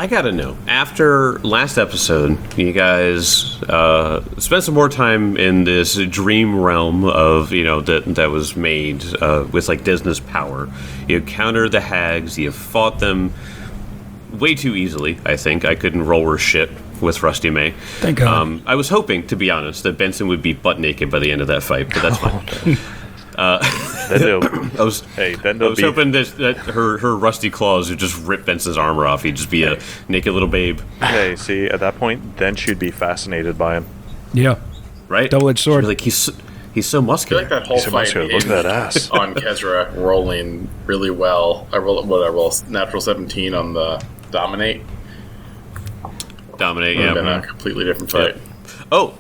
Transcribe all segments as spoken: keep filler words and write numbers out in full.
I gotta know. After last episode, you guys uh, spent some more time in this dream realm of, you know, that that was made uh, with like Desna's power. You countered the hags. You fought them way too easily. I think I couldn't roll her shit with Rusty May. Thank God. Um, I was hoping, to be honest, that Benson would be butt naked by the end of that fight, but that's fine. Uh, I was, hey, then I was be... hoping that, that her, her rusty claws would just rip Benson's armor off. He'd just be a naked little babe. Hey, see, at that point, then she'd be fascinated by him. Yeah. Right? Double-edged sword. Like, he's, he's so muscular. I feel like that whole He's so fight muscular. Look at that ass. on Kezra rolling really well. I roll what I roll natural seventeen on the dominate. Dominate, Would yeah. have been a completely different fight. Yeah. Oh,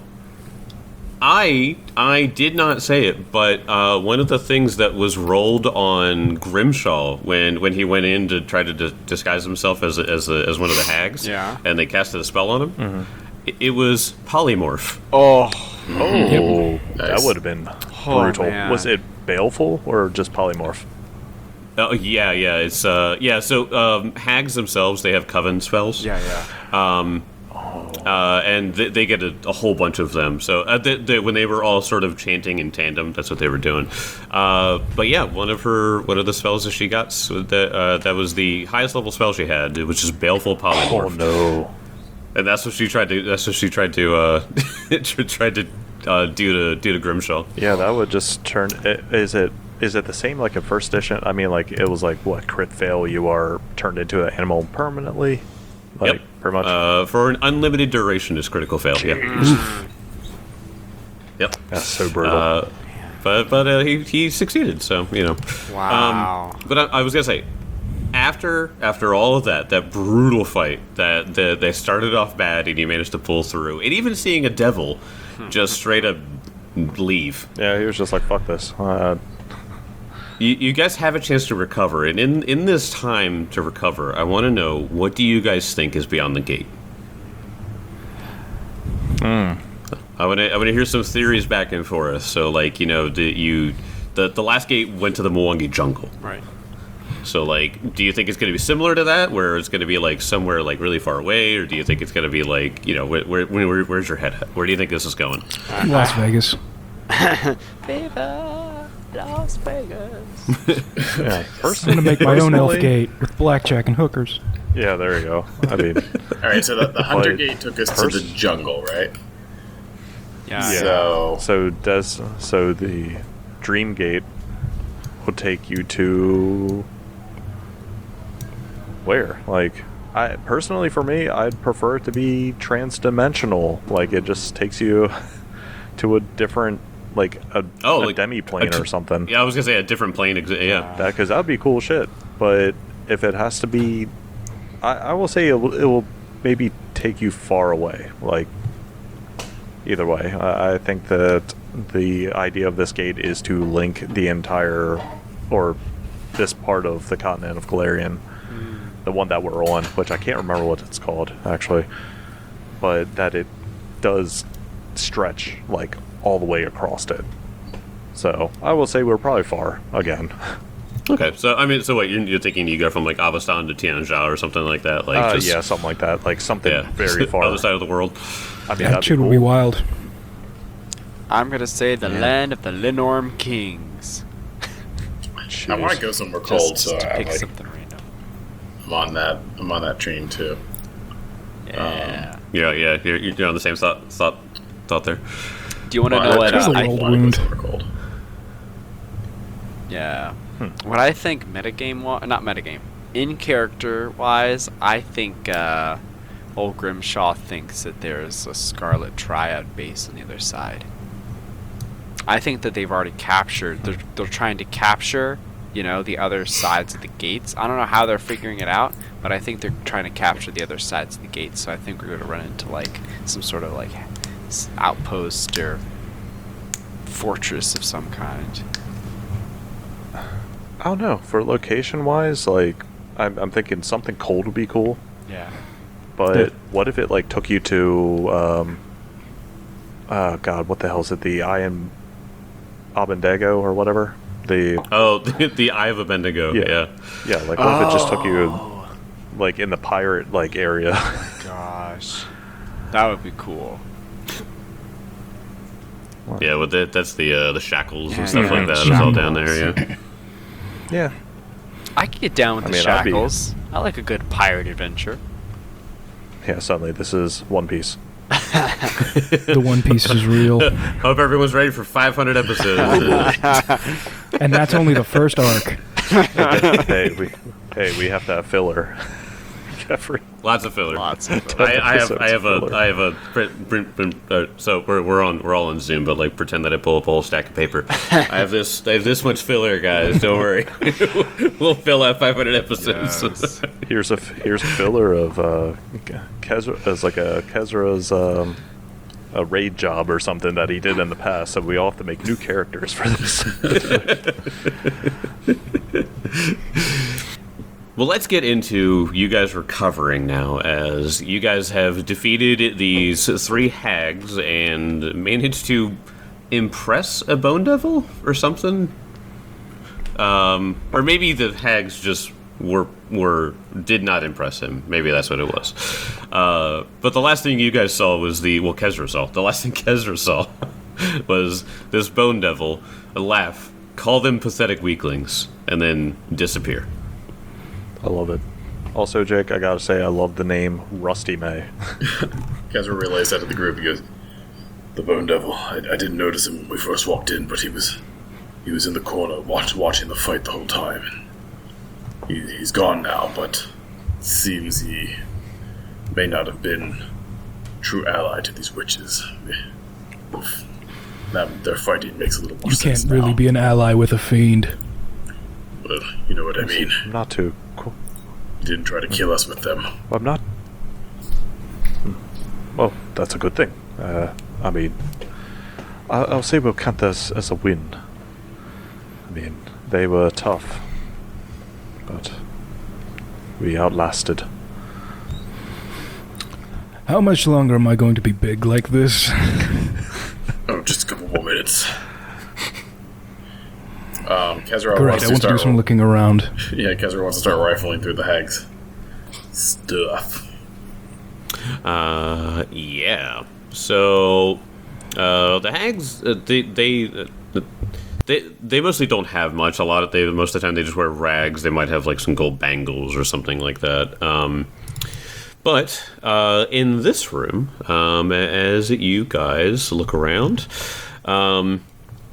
I I did not say it, but uh, one of the things that was rolled on Grimshaw when, when he went in to try to d- disguise himself as a, as a, as one of the hags, yeah, and they casted a spell on him, mm-hmm. it, it was polymorph. Oh, oh, Yep. That Nice. would have been Oh, brutal. man. Was it baleful or just polymorph? Oh yeah, yeah, it's uh, yeah. So um, hags themselves, they have coven spells. yeah, yeah. Um, uh, and they, they get a, a whole bunch of them. So uh, they, they, when they were all sort of chanting in tandem, that's what they were doing. Uh, but yeah, one of her one of the spells that she got, so that uh, that was the highest level spell she had, which is baleful polymorph. Oh no! And that's what she tried to. That's what she tried to. Uh, tried to uh, do to do to Grimshaw. Yeah, that would just turn. Is it? Is it the same like in first edition? I mean, like it was like what crit fail? You are turned into an animal permanently. Like Yep. pretty much. Uh, for an unlimited duration is critical fail. Yeah. Yep. That's so brutal. Uh, but but uh, he he succeeded. So you know. Wow. Um, but I, I was gonna say, after after all of that, that brutal fight that the, they started off bad and he managed to pull through, and even seeing a devil just straight up leave. yeah, he was just like, "Fuck this." Uh, You, you guys have a chance to recover, and in in this time to recover, I want to know, what do you guys think is beyond the gate? Hmm. I want to I want to hear some theories back and forth. So, like, you know, the you the the last gate went to the Mwangi jungle. Right. So, like, do you think it's going to be similar to that, where it's going to be like somewhere like really far away, or do you think it's going to be like, you know, where, where, where where's your head at? Where do you think this is going? Las Vegas. Viva Las Vegas. yeah, I'm personally, gonna make my own elf personally- gate with blackjack and hookers. Yeah, there you go. I mean, All right, so the, the Hunter But Gate took us pers- to the jungle, right? Yeah. yeah. So So does so the Dream Gate will take you to where? Like, I personally, for me, I'd prefer it to be trans-dimensional. Like, it just takes you to a different, like a, Oh, a like demi-plane a t- or something. Yeah, I was gonna say a different plane. Exa- yeah. That because that'd be cool shit. But if it has to be, I, I will say it will, it will maybe take you far away. Like either way, I, I think that the idea of this gate is to link the entire or this part of the continent of Galarian, the one that we're on, which I can't remember what it's called actually, but that it does stretch like all the way across it. So I will say we're probably far again. Okay, so I mean, so what you're, you're thinking you go from like Avastan to Tianjia or something like that, like Uh, just, yeah, something like that. Like something yeah, very far. other side of the world. I mean, That that'd shit be would be cool. wild. I'm gonna say the Yeah. land of the Linorm Kings. I want to go somewhere cold, Just so to I'm, pick like, something random. I'm on that. I'm on that train too. Yeah. Yeah, yeah, you're, you're on the same thought thought thought there. Do you want to Well, know I what? There's Uh, a I, old wanna go wound. somewhere cold. yeah. Hmm. What I think metagame, wa- not metagame, in character wise, I think uh, old Grimshaw thinks that there's a Scarlet Triad base on the other side. I think that they've already captured. They're they're trying to capture, you know, the other sides of the gates. I don't know how they're figuring it out, but I think they're trying to capture the other sides of the gates. So I think we're going to run into like some sort of like s- outpost or fortress of some kind. I don't know. For location wise, like I'm, I'm thinking something cold would be cool. Yeah. But Yeah. what if it like took you to, um, uh, God, what the hell is it? The Iron Abendago or whatever. The Oh, the, the Eye of Abednego. Yeah. Yeah. yeah, like what if it just took you Oh. like in the pirate like area. Gosh, that would be cool. Yeah, with the, that's the uh, the shackles Yeah, and stuff yeah, like that. the It's all down there. shackles. Yeah. Yeah. I could get down with I the mean, I'd be- shackles. I like a good pirate adventure. Yeah. Suddenly, this is One Piece. The One Piece is real. Hope everyone's ready for five hundred episodes. And that's only the first arc. hey, we hey we have to have filler. Jeffrey. Lots of filler. Lots of filler. I, I have I have a Filler. I have a print, print, print, uh, so we're we're on we're all on Zoom, but like pretend that I pull up a whole stack of paper. I have this I have this much filler, guys. Don't worry, we'll fill out five hundred episodes. Yes. Here's a here's a filler of uh, Kezra as like a Kezra's um, a raid job or something that he did in the past. So we all have to make new characters for this. Well, let's get into you guys recovering now, as you guys have defeated these three hags and managed to impress a bone devil or something. Um, or maybe the hags just were were did not impress him. Maybe that's what it was. Uh, but the last thing you guys saw was the well, Kezra saw. The last thing Kezra saw was this bone devil laugh, call them pathetic weaklings, and then disappear. I love it. Also, Jake, I gotta say, I love the name Rusty May. Kezra relays that to the group. He goes, "The Bone Devil. I, I didn't notice him when we first walked in, but he was he was in the corner watch, watching the fight the whole time. He, he's gone now, but it seems he may not have been true ally to these witches. That their fighting makes a little more You sense can't really now. be an ally with a fiend. Well, you know what I mean. Not too cool. He didn't try to kill us with them. I'm not. Hmm. Well, that's a good thing. Uh, I mean, I- I'll say we'll count this as a win. I mean, they were tough, but we outlasted. How much longer am I going to be big like this? Oh, just a couple more minutes. Um, Kezra Great, wants I to want to start. do some looking around. Yeah, Kezra wants to start rifling through the hags. Stuff. Uh, yeah. So, uh, the hags, uh, they they, uh, they they mostly don't have much. A lot of they most of the time they just wear rags. They might have like some gold bangles or something like that. Um, but uh, in this room, um, as you guys look around, um.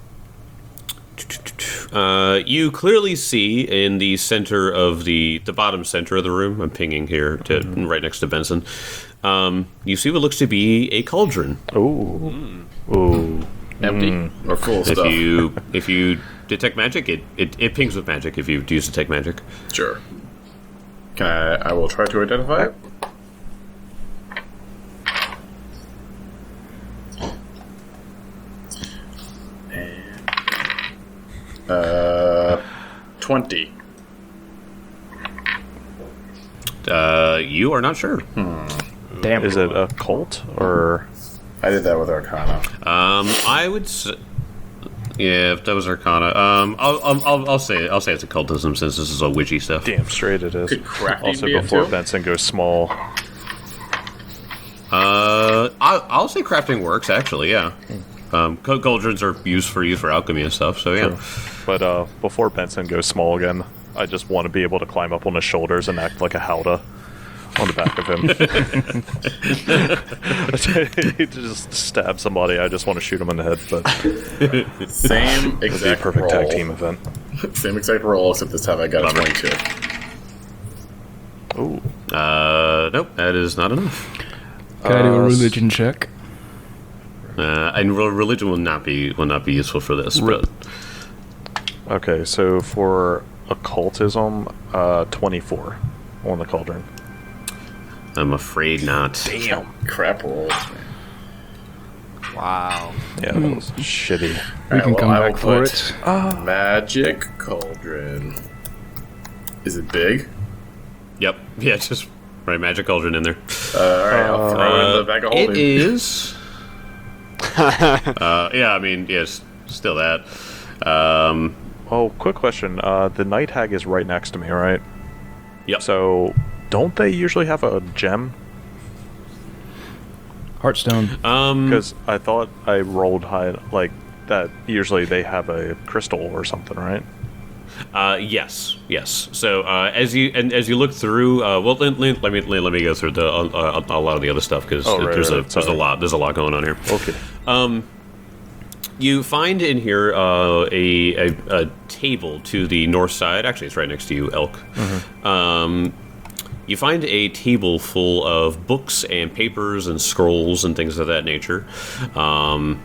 Uh, you clearly see in the center of the the bottom center of the room. I'm pinging here to Mm-hmm. right next to Benson. Um, you see what looks to be a cauldron. Ooh. Ooh. Empty or full of If stuff? you if you detect magic, it, it it pings with magic. If you use detect magic, Sure. Can I? I will try to identify it. Uh, twenty. uh, you are not sure. Damn. Is it a cult or? I did that with Arcana. Um, I would. S- yeah, if that was Arcana. Um, I'll, I'll I'll I'll say I'll say it's occultism since this is all witchy stuff. Damn straight it is. Could crafting Also, be it before too? Benson goes small. Uh, I'll, I'll say crafting works actually. Yeah. Um, ca- cauldrons are used for use for alchemy and stuff. So yeah. But uh, before Benson goes small again, I just want to be able to climb up on his shoulders and act like a howdah on the back of him. He just stab somebody. I just want to shoot him in the head, but Same it'd be a exact perfect roll. tag team event. Same exact roll, except this time I got a twenty-two. Ooh. Uh, nope, that is not enough. Can I do a Uh, religion check? Uh, and re- religion will not be will not be useful for this. Re- But Okay, so for occultism, uh, twenty-four on the cauldron. I'm afraid not. Damn. Crap rolls. Wow. Yeah, that was shitty. We Alright, can well, come I will back for put it. Magic Cauldron. Is it big? Yep. Yeah, just write magic cauldron in there. Uh, Alright, I'll throw it in the bag of It holding. is. uh, yeah, I mean, yes, still that. Um, Oh, quick question. Uh, the night hag is right next to me, right? yep. So don't they usually have a gem? Heartstone. Um, Because I thought I rolled high, like that. Usually they have a crystal or something, right? Uh, yes, yes. So uh, as you and as you look through, uh, well, let, let, let me let, let me go through the uh, uh, a lot of the other stuff because Oh, right, there's right, a there's a sorry. lot there's a lot going on here. Okay. Um, you find in here uh, a, a a table to the north side. Actually, it's right next to you, Elk. Um, you find a table full of books and papers and scrolls and things of that nature. Um,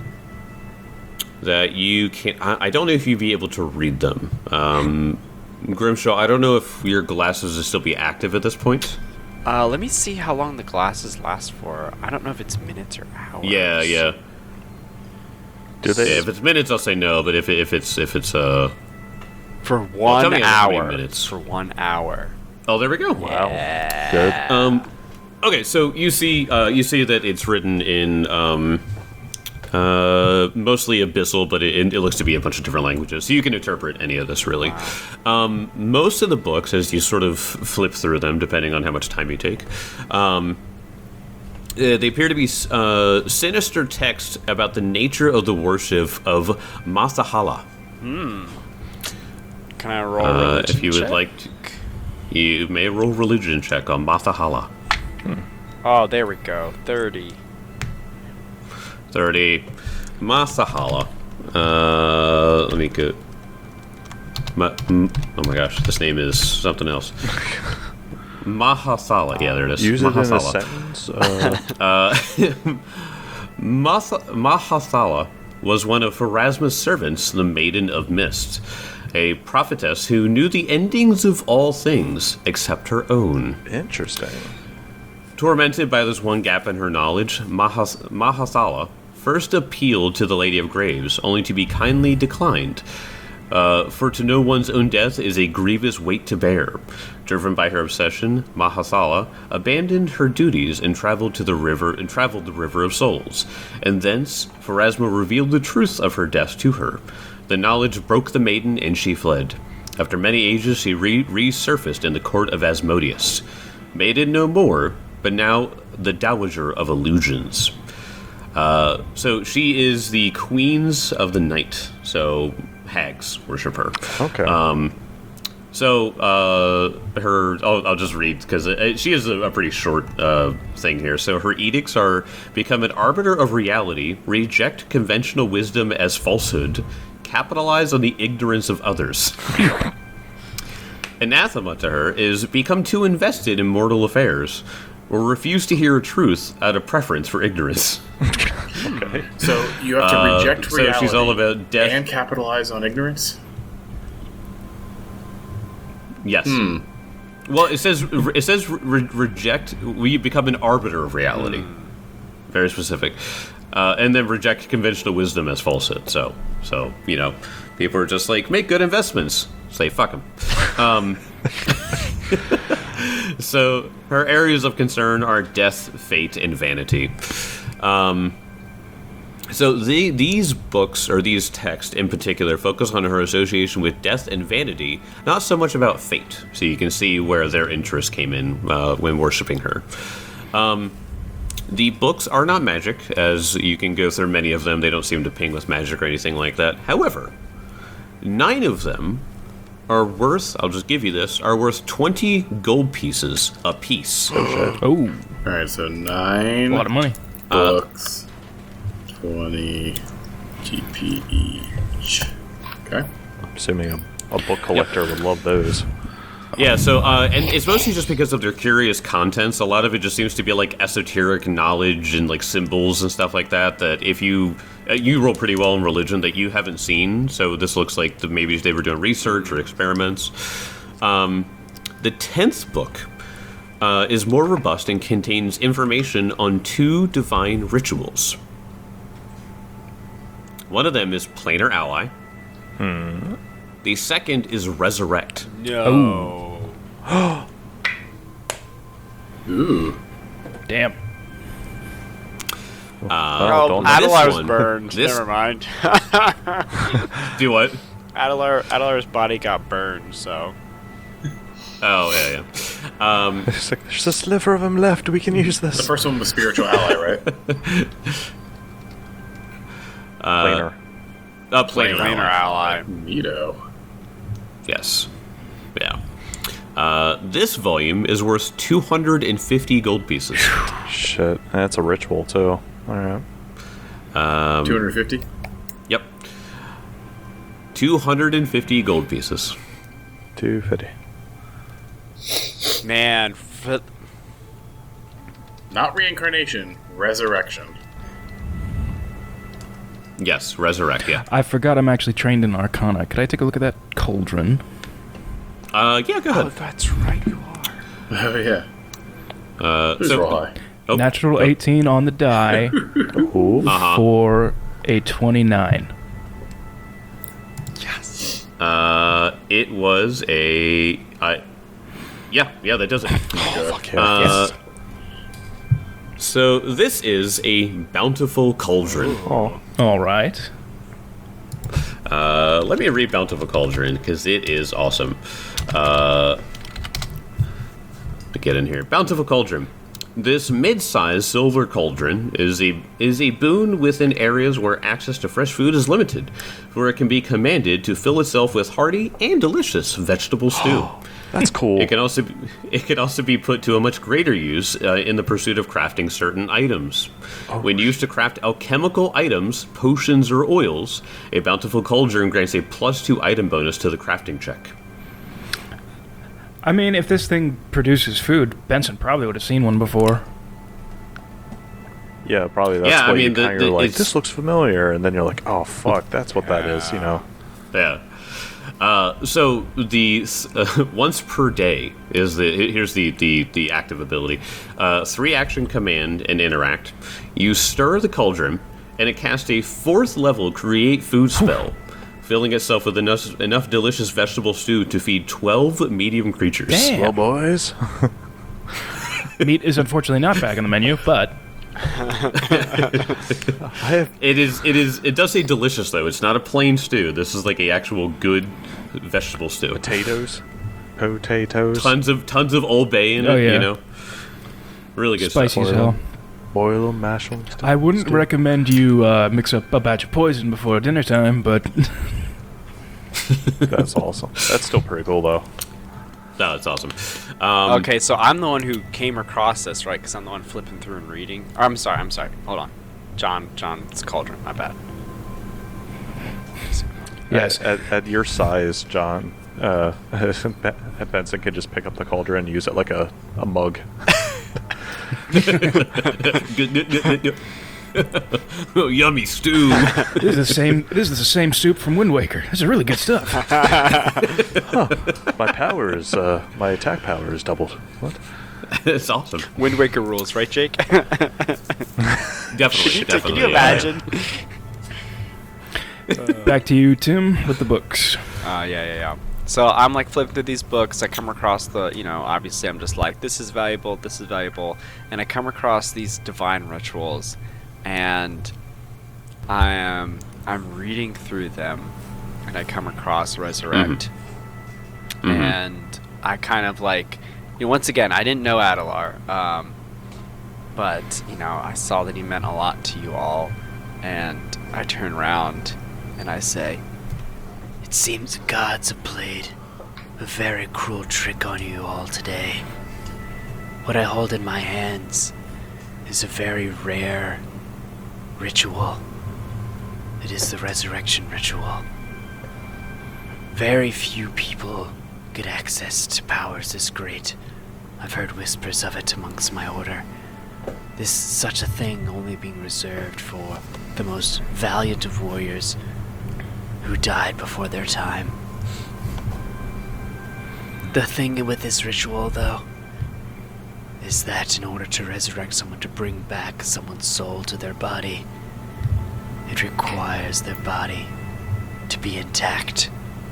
that you can I, I don't know if you'd be able to read them. Um, Grimshaw, I don't know if your glasses will still be active at this point. Uh, let me see how long the glasses last for. I don't know if it's minutes or hours. Yeah, yeah. Do they? Yeah, if it's minutes, I'll say no. But if it, if it's if it's uh For tell one me how many hour. minutes. For one hour. oh, there we go. Wow. Good. Um, okay, so you see, uh, you see that it's written in um, uh, mostly Abyssal, but it, it looks to be a bunch of different languages. So you can interpret any of this, really. Um, most of the books, as you sort of flip through them, depending on how much time you take, um, uh, they appear to be uh, sinister text about the nature of the worship of Masahala. Can I roll a Uh, religion if you would check? like to, you may roll religion check on Mathahala. Oh, there we go. thirty. thirty. Masahala. Uh, let me go. Ma, m- oh my gosh, this name is something else. Mahasala. Yeah, there it is. Use it in a Mahasala. sentence. Uh, Uh, Matha- Mahasala was one of Pharasma's servants, the Maiden of Mist, a prophetess who knew the endings of all things except her own. interesting. Tormented by this one gap in her knowledge, Mahas- Mahasala first appealed to the Lady of Graves, only to be kindly declined. Uh, for to know one's own death is a grievous weight to bear. Driven by her obsession, Mahasala abandoned her duties and traveled to the river and traveled the River of Souls, and thence Pharasma revealed the truth of her death to her. The knowledge broke the maiden, and she fled. After many ages, she re- resurfaced in the court of Asmodeus. Maiden no more, but now the Dowager of Illusions. Uh, so she is the Queens of the Night. So hags worship her. Okay. Um, so uh, her, I'll, I'll just read because she is a, a pretty short uh, thing here. So her edicts are: become an arbiter of reality, reject conventional wisdom as falsehood, capitalize on the ignorance of others. Anathema to her is become too invested in mortal affairs, or refuse to hear truth out of preference for ignorance. okay. So you have to Uh, reject so reality she's all about death. and capitalize on ignorance? Yes. Well, it says it says re- reject. We become an arbiter of reality. Very specific, uh, and then reject conventional wisdom as falsehood. So, so you know, people are just like make good investments. Say fuck them. Um, so her areas of concern are death, fate, and vanity. Um, So the, these books, or these texts in particular, focus on her association with death and vanity, not so much about fate. So you can see where their interest came in uh, when worshipping her. Um, the books are not magic, as you can go through many of them. They don't seem to ping with magic or anything like that. However, nine of them are worth, I'll just give you this, are worth twenty gold pieces a piece. Oh, All right, so nine a lot of money. books, twenty G P each. Okay. I'm assuming a, a book collector would love those. Yeah, so, uh, and it's mostly just because of their curious contents. A lot of it just seems to be, like, esoteric knowledge and, like, symbols and stuff like that, that if you... Uh, you roll pretty well in religion that you haven't seen, so this looks like the, maybe they were doing research or experiments. Um, the tenth book uh, is more robust and contains information on two divine rituals. One of them is Planar Ally. Hmm. The second is Resurrect. No. Ooh. Damn. Oh, Oh, don't Ad- Adelar's one- burned. this- Never mind. Do what? Adelar, Adelar's body got burned, so. Oh, yeah, yeah. Um, It's like, there's a sliver of him left. We can use The this. first one was spiritual ally, right? Planer. uh, planar Planar ally. Neato. Yes. Yeah. Uh, this volume is worth two hundred fifty gold pieces. Shit. That's a ritual, too. Alright. Um, two hundred fifty? Yep. two hundred fifty gold pieces. two fifty. Man, f- Not reincarnation, resurrection. Yes, resurrect, yeah. I forgot I'm actually trained in Arcana. Could I take a look at that cauldron? Uh, yeah, go ahead. That's right, you are. Oh, yeah. Uh, Who's so, roll high? oh, Natural eighteen on the die Ooh. Uh-huh. for a twenty-nine. yes. Uh, it was a... I, yeah, yeah, that does it. Fuck yeah. Uh, So this is a bountiful cauldron. Oh. All right. Uh, let me read Bountiful Cauldron, because it is awesome. Uh, to get in here. Bountiful Cauldron. This mid-sized silver cauldron is a is a boon within areas where access to fresh food is limited, where it can be commanded to fill itself with hearty and delicious vegetable stew. That's cool. It can also be, it can also be put to a much greater use uh, in the pursuit of crafting certain items. When used to craft alchemical items, potions, or oils, a bountiful cauldron grants a plus two item bonus to the crafting check. I mean, if this thing produces food, Benson probably would have seen one before. Yeah, probably that's Yeah, I what mean, you the- kind the- of like, it's- this looks familiar, and then you're like, oh, fuck, that's what that is, you know? Yeah. Uh, so the uh, once per day is the here's the the, the active ability. Uh, three action command and interact. You stir the cauldron, and it casts a fourth level create food spell, filling itself with enough enough delicious vegetable stew to feed twelve medium creatures. Damn. Well, boys. Meat is unfortunately not back on the menu, but I have, It is it is it does say delicious though. It's not a plain stew. This is like a actual good vegetable stew. potatoes. Potatoes. Tons of tons of Old Bay in Oh, it. yeah. You know, really good spicy stuff. as hell. Boil them, mash them. I wouldn't recommend you uh, mix up a batch of poison before dinner time, but That's awesome. That's still pretty cool, though. No, it's awesome. Um, Okay, so I'm the one who came across this, right? Because I'm the one flipping through and reading. Or, I'm sorry, I'm sorry. Hold on. John, John's Cauldron. My bad. yes. At, at, at your size, John, uh, Benson could just pick up the cauldron and use it like a, a mug. good, good, good, good, good. Oh, yummy stew. This is the same. This is the same soup from Wind Waker. This is really good stuff. My power is, uh, my attack power is doubled. What? It's awesome. Wind Waker rules, right, Jake? Definitely, definitely. Can you yeah. imagine? Back to you, Tim, with the books. Uh, yeah, yeah, yeah. So I'm like flipping through these books. I come across the, you know, obviously I'm just like, this is valuable, this is valuable. And I come across these divine rituals. And I am, I'm reading through them. And I come across Resurrect. Mhm. And I kind of like, you know, once again, I didn't know Adelar. Um, but, you know, I saw that he meant a lot to you all. And I turn around and I say, "It seems the gods have played a very cruel trick on you all today. What I hold in my hands is a very rare ritual. It is the resurrection ritual. Very few people get access to powers this great. I've heard whispers of it amongst my order. This such a thing only being reserved for the most valiant of warriors who died before their time. The thing with this ritual, though, is that in order to resurrect someone, to bring back someone's soul to their body, it requires their body to be intact.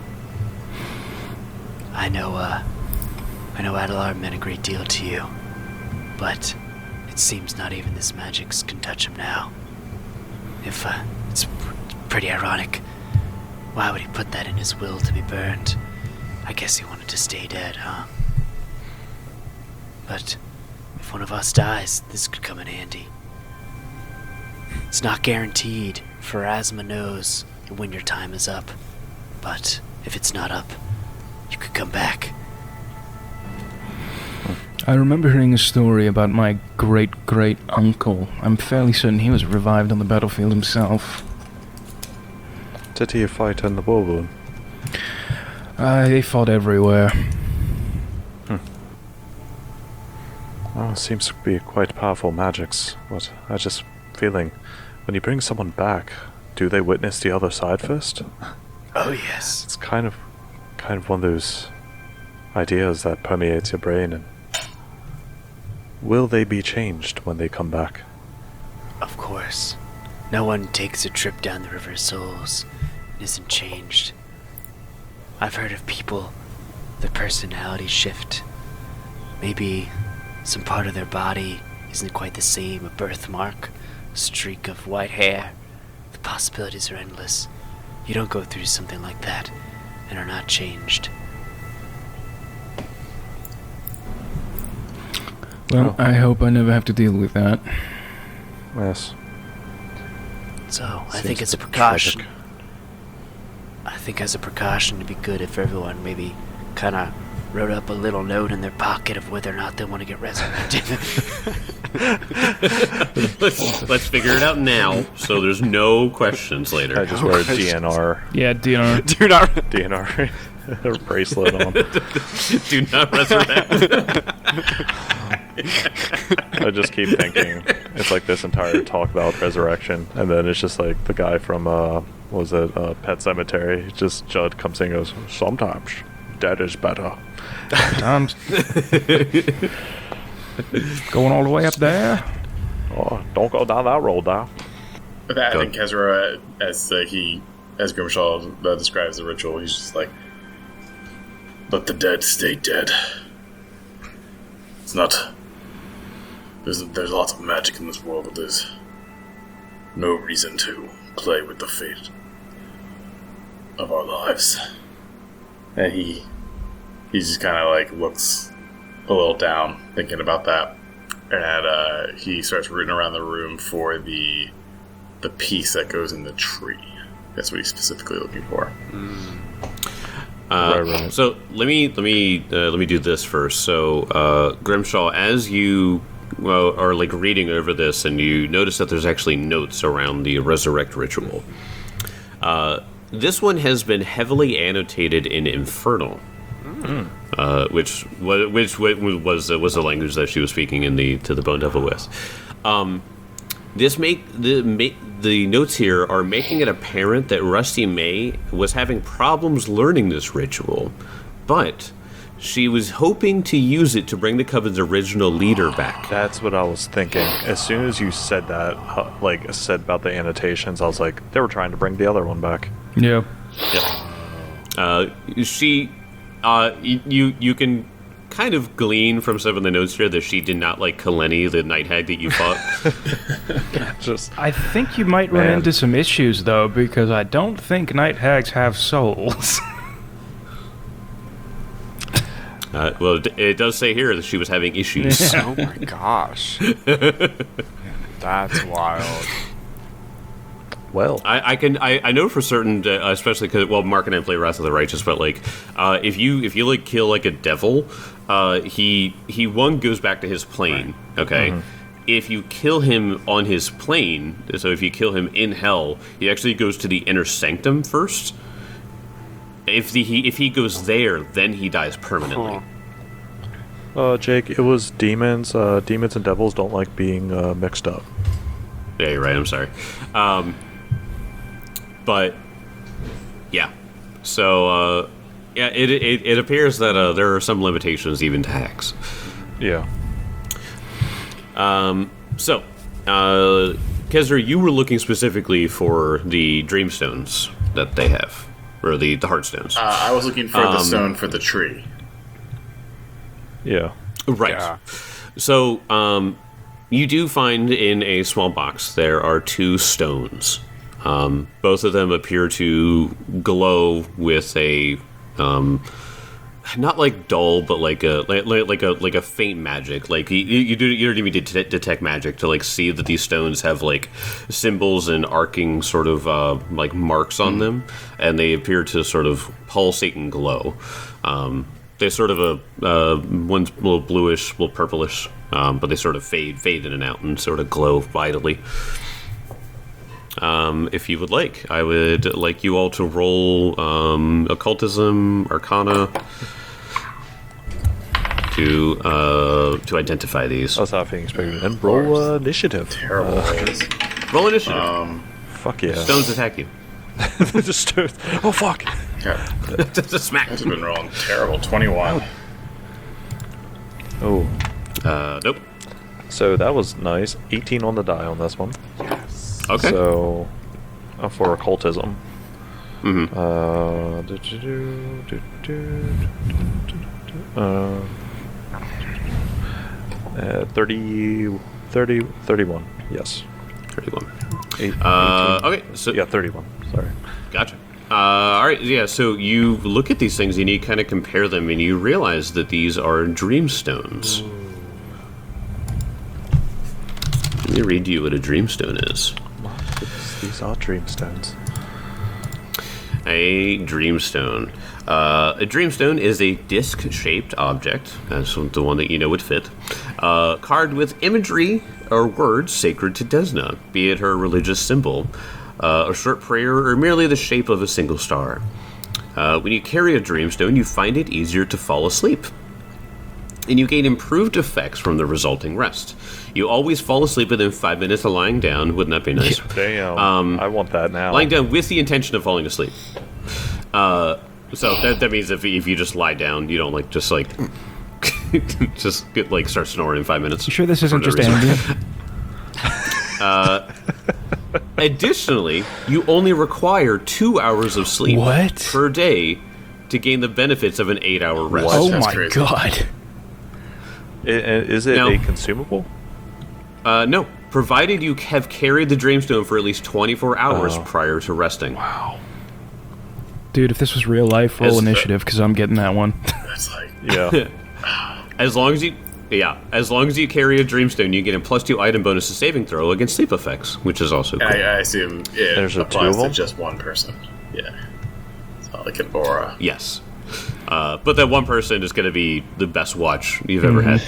I know, uh, I know Adelar meant a great deal to you, but it seems not even this magic can touch him now. If, uh, it's pr- pretty ironic. Why would he put that in his will to be burned? I guess he wanted to stay dead, huh? but if one of us dies, this could come in handy. It's not guaranteed. Pharasma knows when your time is up, but if it's not up, you could come back. I remember hearing a story about my great-great-uncle. I'm fairly certain he was revived on the battlefield himself. Did he fight in the war? Uh, they fought everywhere. Oh, seems to be quite powerful magics. But I just feeling, when you bring someone back, do they witness the other side first? Oh yes. It's kind of, kind of one of those ideas that permeates your brain. And will they be changed when they come back? Of course. No one takes a trip down the River of Souls and isn't changed. I've heard of people, their personality shift. Maybe some part of their body isn't quite the same, a birthmark, a streak of white hair. The possibilities are endless. You don't go through something like that and are not changed. Well, Oh. I hope I never have to deal with that. Yes. So, I Seems think as a bit precaution, tragic. I think as a precaution it'd be good if everyone maybe kind of wrote up a little note in their pocket of whether or not they want to get resurrected. let's, let's figure it out now, so there's no questions I later. just wear a D N R, Yeah, D N R. Do not. D N R bracelet on. Do not resurrect. I just keep thinking it's like this entire talk about resurrection, and then it's just like the guy from uh, what was it uh, Pet Cemetery? Just Judd comes in and goes, "Sometimes dead is better." Tom's going all the way up there. Oh, don't go down that road, now. That Go. and Kezra, as uh, he, as Grimshaw uh, describes the ritual, he's just like, "Let the dead stay dead." It's not. There's there's lots of magic in this world, but there's no reason to play with the fate of our lives. And he he just kind of like looks a little down, thinking about that, and uh, he starts rooting around the room for the the piece that goes in the tree. That's what he's specifically looking for. Uh, Right, right. So let me let me uh, let me do this first. So uh, Grimshaw, as you well, are like reading over this, and you notice that there's actually notes around the resurrect ritual. Uh, this one has been heavily annotated in Infernal, uh, which wa- which wa- was uh, was the language that she was speaking in the to the Bone Devil with. Um, This make the make, the notes here are making it apparent that Rusty May was having problems learning this ritual, but she was hoping to use it to bring the Coven's original leader back. That's what I was thinking. As soon as you said that, uh, like said about the annotations, I was like, they were trying to bring the other one back. Yeah. Uh, she, uh, y- you you can kind of glean from some of the notes here that she did not like Kaleni, the night hag that you fought. Just I think you might run Man. into some issues, though, because I don't think night hags have souls. uh, well, it, it does say here that she was having issues. Oh my gosh. That's wild. well, I, I can I, I know for certain, uh, especially because well, Mark and I play Wrath of the Righteous, but like, uh, if you if you like kill like a devil, uh, he he one goes back to his plane. Okay, if you kill him on his plane, so if you kill him in hell, he actually goes to the inner sanctum first. If the he if he goes there, then he dies permanently. Huh. uh, Jake, it was demons. Uh, demons and devils don't like being uh, mixed up. Yeah, you're right. I'm sorry. Um, but yeah, so uh, yeah, it, it it appears that uh, there are some limitations even to hacks. Yeah. Um, so, uh, Kezra, you were looking specifically for the Dreamstones that they have, or the the Heartstones, Uh, I was looking for the Um, stone for the tree. Yeah. right? Yeah. So, um, you do find in a small box there are two stones. Um, both of them appear to glow with a um, not like dull, but like a like, like a like a faint magic. Like you, you do you don't even need to detect magic to like see that these stones have like symbols and arcing sort of uh, like marks on them, and they appear to sort of pulsate and glow. Um, they're sort of a uh, one's a little bluish, a little purplish, um, but they sort of fade fade in and out and sort of glow vitally. Um, if you would like, I would like you all to roll um, occultism, arcana, to uh, to identify these. I was half expecting. And roll uh, initiative. Terrible rolls. Roll initiative. Um, Fuck yeah. Stones attack you. Just, oh fuck. yeah, Just a smack. I've been rolling terrible. twenty-one. Oh. Uh, nope. So that was nice. eighteen on the die on this one. Okay. So, uh, for occultism. Mm-hmm. Uh, do, do, do, do, do, do, do, uh, uh, thirty, thirty, thirty-one. Yes. thirty-one. Eight, Uh, eighteen. okay, so Yeah, thirty-one. Sorry. gotcha. Uh, all right, yeah. So you look at these things and you kind of compare them, and you realize that these are dreamstones. Let me read you what a dreamstone is. These are dreamstones. A dreamstone. Uh, a dreamstone is a disc-shaped object, that's the one that you know would fit, uh, carved with imagery or words sacred to Desna, be it her religious symbol, uh, a short prayer, or merely the shape of a single star. Uh, when you carry a dreamstone, you find it easier to fall asleep, and you gain improved effects from the resulting rest. You always fall asleep within five minutes of lying down. Wouldn't that be nice? Damn. Um, I want that now. Lying down with the intention of falling asleep. Uh, so that that means if if you just lie down, you don't like just like just get like start snoring in five minutes. You sure this isn't for no just reason. ambient? Additionally, you only require two hours of sleep What? per day to gain the benefits of an eight-hour rest. What? Oh That's my crazy. god. I- I- is it Now- a consumable? Uh, no, provided you have carried the dreamstone for at least twenty-four hours Oh. prior to resting. Dude, if this was real life, roll As- initiative, because I'm getting that one. That's like Yeah. As long as you, yeah, as long as you carry a dreamstone, you get a plus two item bonus to saving throw against sleep effects, which is also cool. I, I assume it There's a applies two of to them? just one person. Yeah, it's not like an aura. Yes. Uh, but that one person is going to be the best watch you've ever had.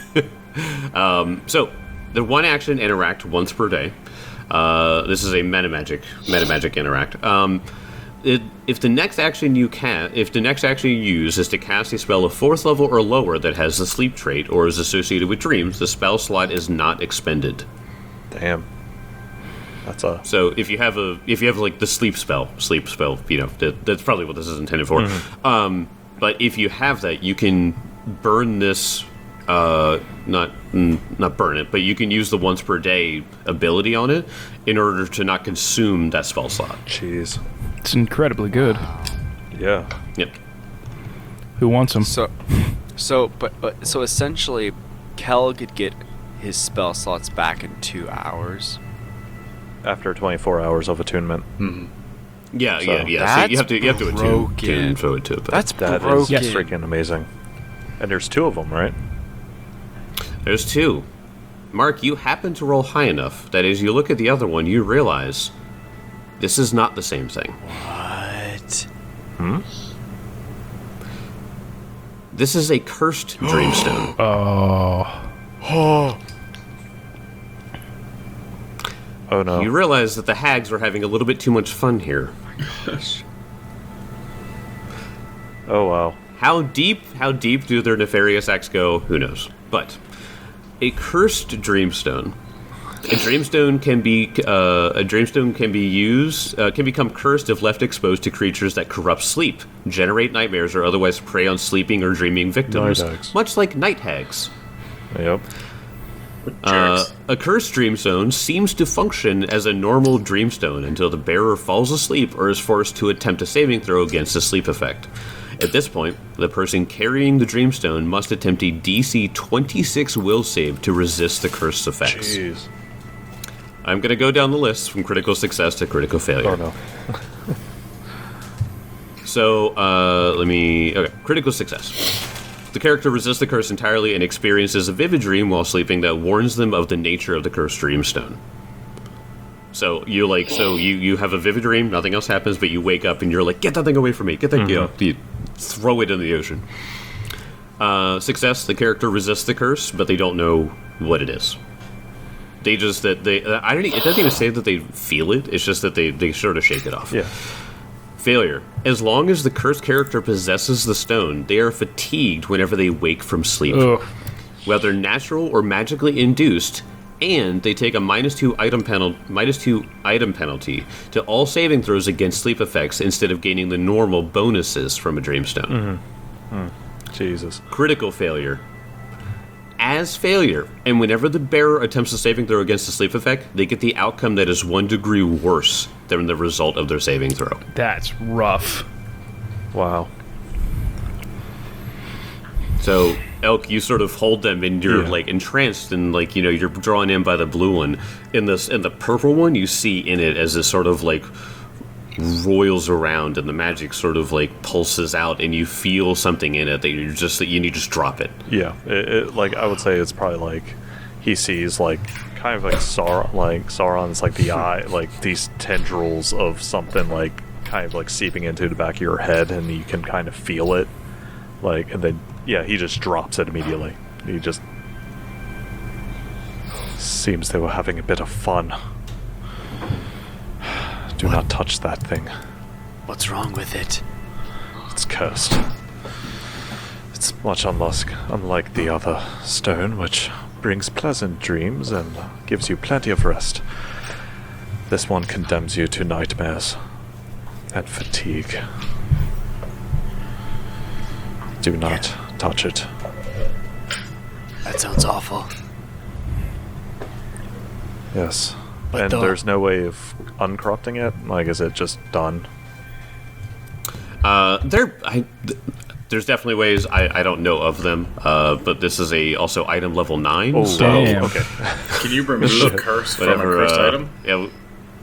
um, so, the one action interact once per day. Uh, this is a meta magic, meta magic interact. Um, it, if the next action you can, if the next action you use is to cast a spell of fourth level or lower that has the sleep trait or is associated with dreams, the spell slot is not expended. Damn. That's a. So if you have a if you have like the sleep spell, sleep spell, you know that, that's probably what this is intended for. Um, but if you have that, you can burn this. Uh, not mm, not burn it, but you can use the once per day ability on it in order to not consume that spell slot. Jeez. It's incredibly good. Yeah. Yep. Who wants them? So, so, but, but so essentially, Kel could get his spell slots back in two hours. After twenty-four hours of attunement. Yeah, So yeah, yeah. So you have to you have to attune, broken. tune for it to it. but That's That broken. is freaking amazing. And there's two of them, right? There's two. Mark, you happen to roll high enough that as you look at the other one, you realize this is not the same thing. What? This is a cursed dreamstone. Oh. Oh no. You realize that the hags are having a little bit too much fun here. Oh wow. How deep, how deep do their nefarious acts go? Who knows? But a cursed dreamstone. A dreamstone can be uh, a dreamstone can be used uh, can become cursed if left exposed to creatures that corrupt sleep, generate nightmares, or otherwise prey on sleeping or dreaming victims, Night hags. much like night hags. Yep. Uh, Jerks. a cursed dreamstone seems to function as a normal dreamstone until the bearer falls asleep or is forced to attempt a saving throw against the sleep effect. At this point, the person carrying the dreamstone must attempt a D C twenty-six will save to resist the curse effects. Jeez. I'm going to go down the list from critical success to critical failure. Oh no. So So, uh, let me... Okay, critical success. The character resists the curse entirely and experiences a vivid dream while sleeping that warns them of the nature of the cursed dreamstone. So, you like, so you, you have a vivid dream, nothing else happens, but you wake up and you're like, get that thing away from me, get that, mm-hmm. you know, you throw it in the ocean. Uh, success, the character resists the curse, but they don't know what it is. They just, that they, uh, I don't, it doesn't even say that they feel it, it's just that they, they sort of shake it off. Yeah. Failure. As long as the cursed character possesses the stone, they are fatigued whenever they wake from sleep. Ugh. Whether natural or magically induced, and they take a minus two item penal- minus two item penalty to all saving throws against sleep effects instead of gaining the normal bonuses from a dreamstone. Mm-hmm. Mm. Jesus. Critical failure. As failure, and whenever the bearer attempts a saving throw against the sleep effect, they get the outcome that is one degree worse than the result of their saving throw. That's rough. Wow. So, Elk, you sort of hold them and you're Yeah. like entranced and like, you know, you're drawn in by the blue one. In this in the purple one, you see in it as this sort of like roils around and the magic sort of like pulses out and you feel something in it that you're just that you need to just drop it. Yeah. It, it, like, I would say it's probably like he sees like kind of like Sauron, like Sauron's like the eye, like these tendrils of something like kind of like seeping into the back of your head, and you can kind of feel it. Like, and then yeah, he just drops it immediately. He just seems they were having a bit of fun. Do What? not touch that thing. What's wrong with it? It's cursed. It's much unlike, unlike the other stone, which brings pleasant dreams and gives you plenty of rest. This one condemns you to nightmares and fatigue. Do not touch it. That sounds awful. Yes. But and the- there's no way of uncorrupting it? Like, is it just done? Uh, there, I, th- there's definitely ways. I, I don't know of them, uh, but this is a also item level nine. Oh, so damn. okay. Can you remove curse from a whatever. cursed uh, item? Yeah, w-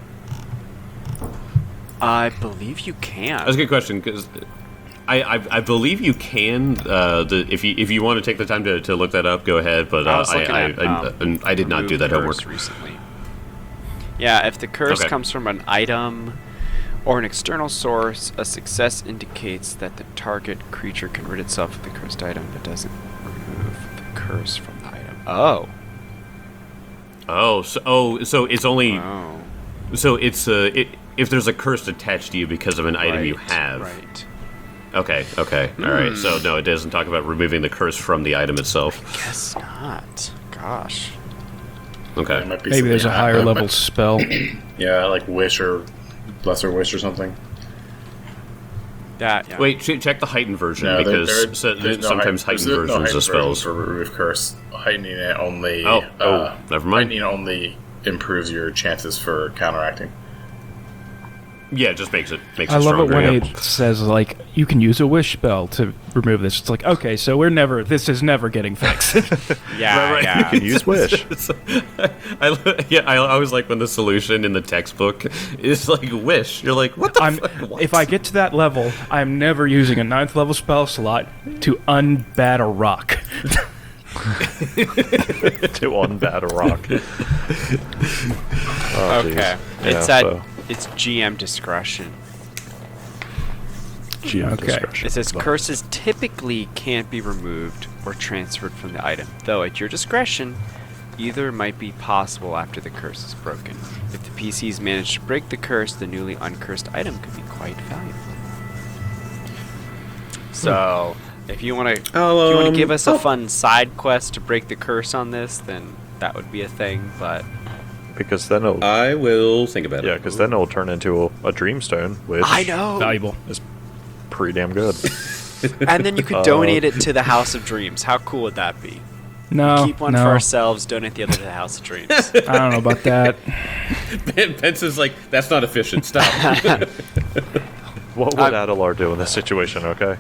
I believe you can. that's a good question because I, I I believe you can. Uh, the if you if you want to take the time to, to look that up, go ahead. But uh, I was I looking I, at, I, um, I, I did not do remove that curse homework. recently. Yeah, if the curse Okay. comes from an item or an external source, a success indicates that the target creature can rid itself of the cursed item, but doesn't remove the curse from the item. Oh. Oh, so oh, so it's only Oh. so it's uh, it, if there's a curse attached to you because of an item you Right, have. Right. Okay, okay, all right. So no, it doesn't talk about removing the curse from the item itself. Guess not. Gosh. Okay. It might be Maybe there's a something- higher uh, level might- spell. Yeah, like wish or lesser wish or something. That, yeah. Wait, ch- check the heightened version No, there- because there- so, there's no sometimes height- heightened there's no versions of heightened spells. version for remove curse. Heightening it only. Oh, uh, oh, never mind. Heightening only improves your chances for counteracting. Yeah, it just makes it makes I it love it stronger. when yeah. it says like you can use a wish spell to remove this. It's like okay, so we're never. This is never getting fixed. Yeah, Right, right. yeah. You can use wish. It's- I, yeah, I always like when the solution in the textbook is like wish. You're like, what the I'm, fuck? What? if I get to that level, I'm never using a ninth level spell slot to unbat a rock. To unbat a rock. Oh, Okay. jeez. It's Yeah, at so, it's G M discretion. G M Okay. discretion. It says But- curses typically can't be removed or transferred from the item, though at your discretion, either might be possible after the curse is broken. If the P Cs manage to break the curse, the newly uncursed item could be quite valuable. So, if you want to, I'll, if you want um, to give us a I'll- fun side quest to break the curse on this, then that would be a thing. But Because then it'll, I will think about it. yeah, because then it'll turn into a, a dreamstone, which I know, Valuable. is pretty damn good. and then you could Uh, donate it to the House of Dreams. How cool would that be? No, Keep one no. for ourselves, donate the other to the House of Dreams. I don't know about that. Pence is like, that's not efficient. Stop. What would Adelar do in this situation? Okay.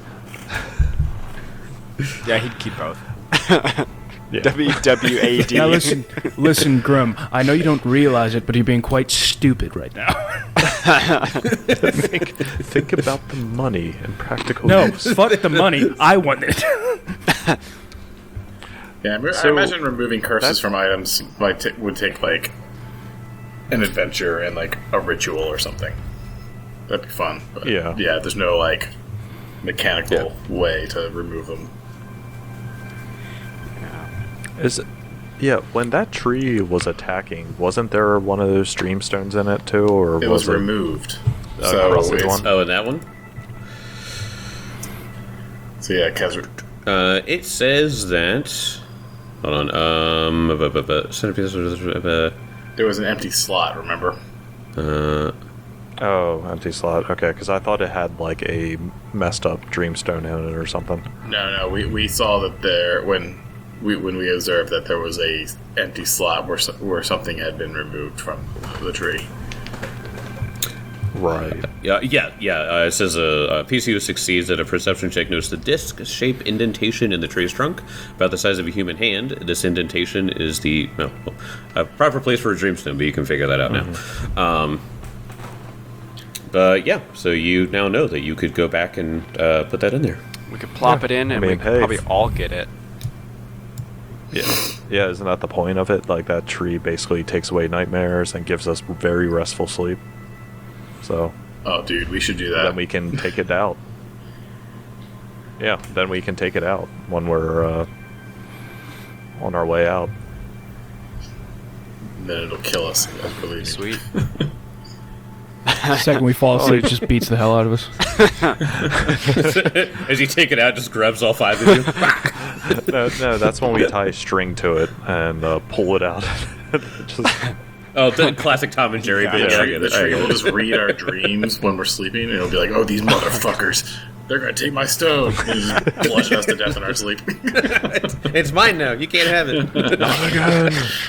Yeah, he'd keep both. Yeah. W W A D. Now listen, listen, Grum. I know you don't realize it, but you're being quite stupid right now. think, think about the money and practical No, use. fuck the money. I want it. Yeah, I, mean, I So, imagine removing curses that- from items might t- would take like an adventure and like a ritual or something. That'd be fun. But Yeah. yeah. There's no like mechanical way to remove them. Is it, yeah, when that tree was attacking, wasn't there one of those streamstones in it too, or It was, was removed. a so corrupted it's, one? Oh, and that one? so yeah, Kezra. Uh, it says that. Hold on. Um. bu- bu- bu- centerpiece, uh, There was an empty slot. Remember? uh, Oh, empty slot. Okay, because I thought it had like a messed up dreamstone in it or something. No, no. We, we saw that there when we when we observed that there was a empty slot where so- where something had been removed from the tree. Right. Yeah, yeah, yeah. Uh, it says a, a P C who succeeds at a perception check notices the disc-shaped indentation in the tree's trunk, about the size of a human hand. This indentation is the no, well, a proper place for a dreamstone, but you can figure that out now. Um, but yeah, so you now know that you could go back and uh, put that in there. We could plop Yeah, it in, I and mean, we could hey, probably if- all get it. Yeah. Yeah, isn't that the point of it? Like that tree basically takes away nightmares and gives us very restful sleep. So Oh, dude, we should do that. then we can take it out. Yeah, then we can take it out when we're uh, on our way out. And then it'll kill us. I believe. Sweet. The second we fall asleep, it just beats the hell out of us. As you take it out, it just grabs all five of you. No, no, that's when we tie a string to it and uh, pull it out. Just, Oh, the classic Tom and Jerry bit. The Yeah, I tree, get the it. I tree get will it. just read our dreams when we're sleeping, and it'll be like, "Oh, these motherfuckers, they're gonna take my stone," and just blush us to death in our sleep. It's mine now. You can't have it. not again.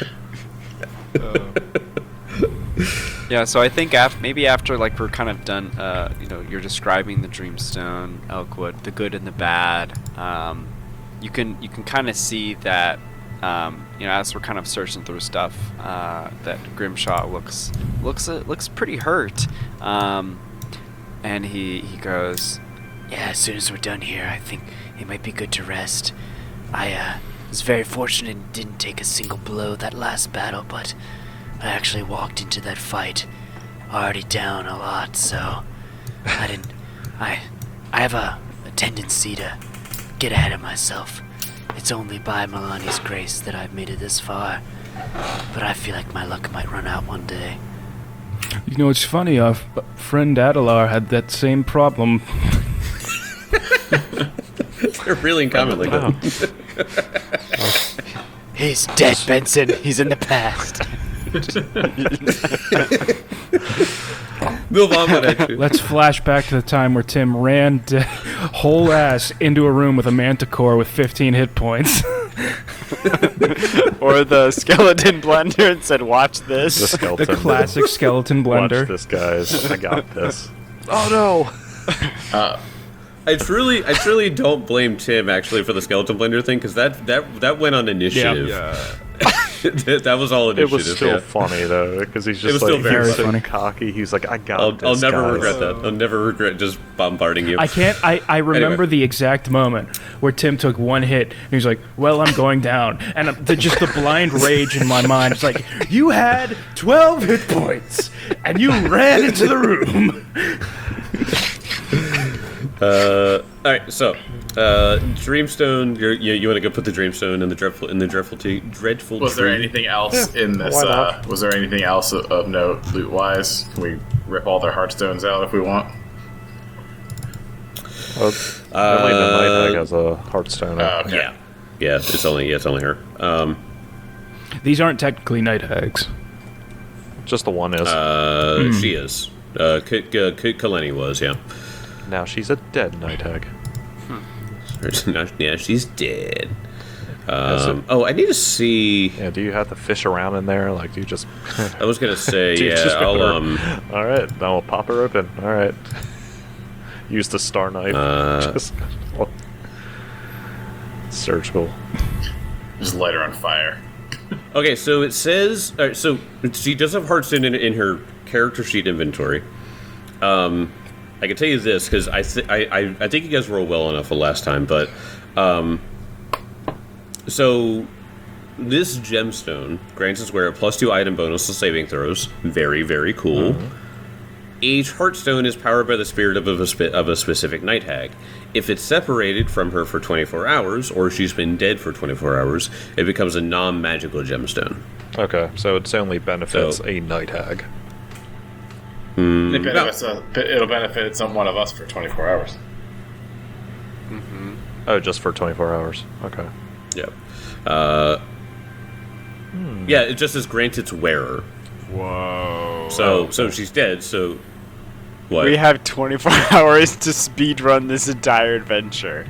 Yeah, so I think af- maybe after like we're kind of done, uh, you know, you're describing the Dreamstone, Elkwood, the good and the bad. Um, you can you can kind of see that, um, you know, as we're kind of searching through stuff, uh, that Grimshaw looks looks uh, looks pretty hurt, um, and he he goes, Yeah, as soon as we're done here, I think it might be good to rest. I uh, was very fortunate and didn't take a single blow that last battle, but I actually walked into that fight already down a lot, so I didn't. I I have a, a tendency to get ahead of myself. It's only by Milani's grace that I've made it this far, but I feel like my luck might run out one day. You know, it's funny, our f- friend Adelar had that same problem. They're really in common like that. He's dead, Benson. He's in the past. Move on with it. Let's flash back to the time where Tim ran de- whole ass into a room with a manticore with fifteen hit points. or the skeleton blender and said, "Watch The this." The skeleton. classic skeleton Watch blender. this, guys. I got this. Oh no! Uh, I truly, I truly don't blame Tim actually for the skeleton blender thing because that, that that went on initiative. That was all It initiative. was still yeah. funny though, because he's was just still like very he's so funny. cocky. He's like, I got I'll, this. I'll never guys. regret that. I'll never regret just bombarding you. I can't. I, I remember Anyway. the exact moment where Tim took one hit and he's like, "Well, I'm going down," and the, just the blind rage in my mind. It's like you had twelve hit points and you ran into the room. Uh, all right, so uh, Dreamstone. You're, you you want to go put the Dreamstone in the dreadful in the dreadful t- dreadful. was there tree? anything else in this? why not? Uh, was there anything else of, of note, loot wise? Can we rip all their heartstones out if we want? Well, only the Night Hag has a Hearthstone. Uh, okay. Yeah, yeah. It's only yeah, it's only her. Um, These aren't technically night hags. Just the one is. uh, she is. Uh, K- K- K- Kaleni was yeah. now she's a dead Night Hag. Yeah, she's dead. That's Um, it. oh, I need to see. Yeah, do you have to fish around in there? Like, do you just. I was gonna say do you yeah. just I'll go- um. Alright, then we'll pop her open. Alright. Use the star knife. Uh, just. Oh. Surgical. Just light her on fire. Okay, so it says. All right, so she does have Hearthstone in, in her character sheet inventory. Um, I can tell you this because I, th- I, I I think you guys rolled well enough the last time, but um, so this gemstone grants its wearer a plus two item bonus to saving throws. Very very cool. Mm-hmm. Each heartstone is powered by the spirit of a, spe- of a specific night hag. If it's separated from her for twenty-four hours, or she's been dead for twenty-four hours, it becomes a non-magical gemstone. Okay, so it's only benefits So- a night hag. It benefits, uh, it'll benefit some one of us for twenty-four hours. Oh, just for twenty-four hours. Okay. Yep. Uh, Yeah, it just says grant its wearer. Whoa. So, so she's dead. So, what? We have twenty-four hours to speed run this entire adventure.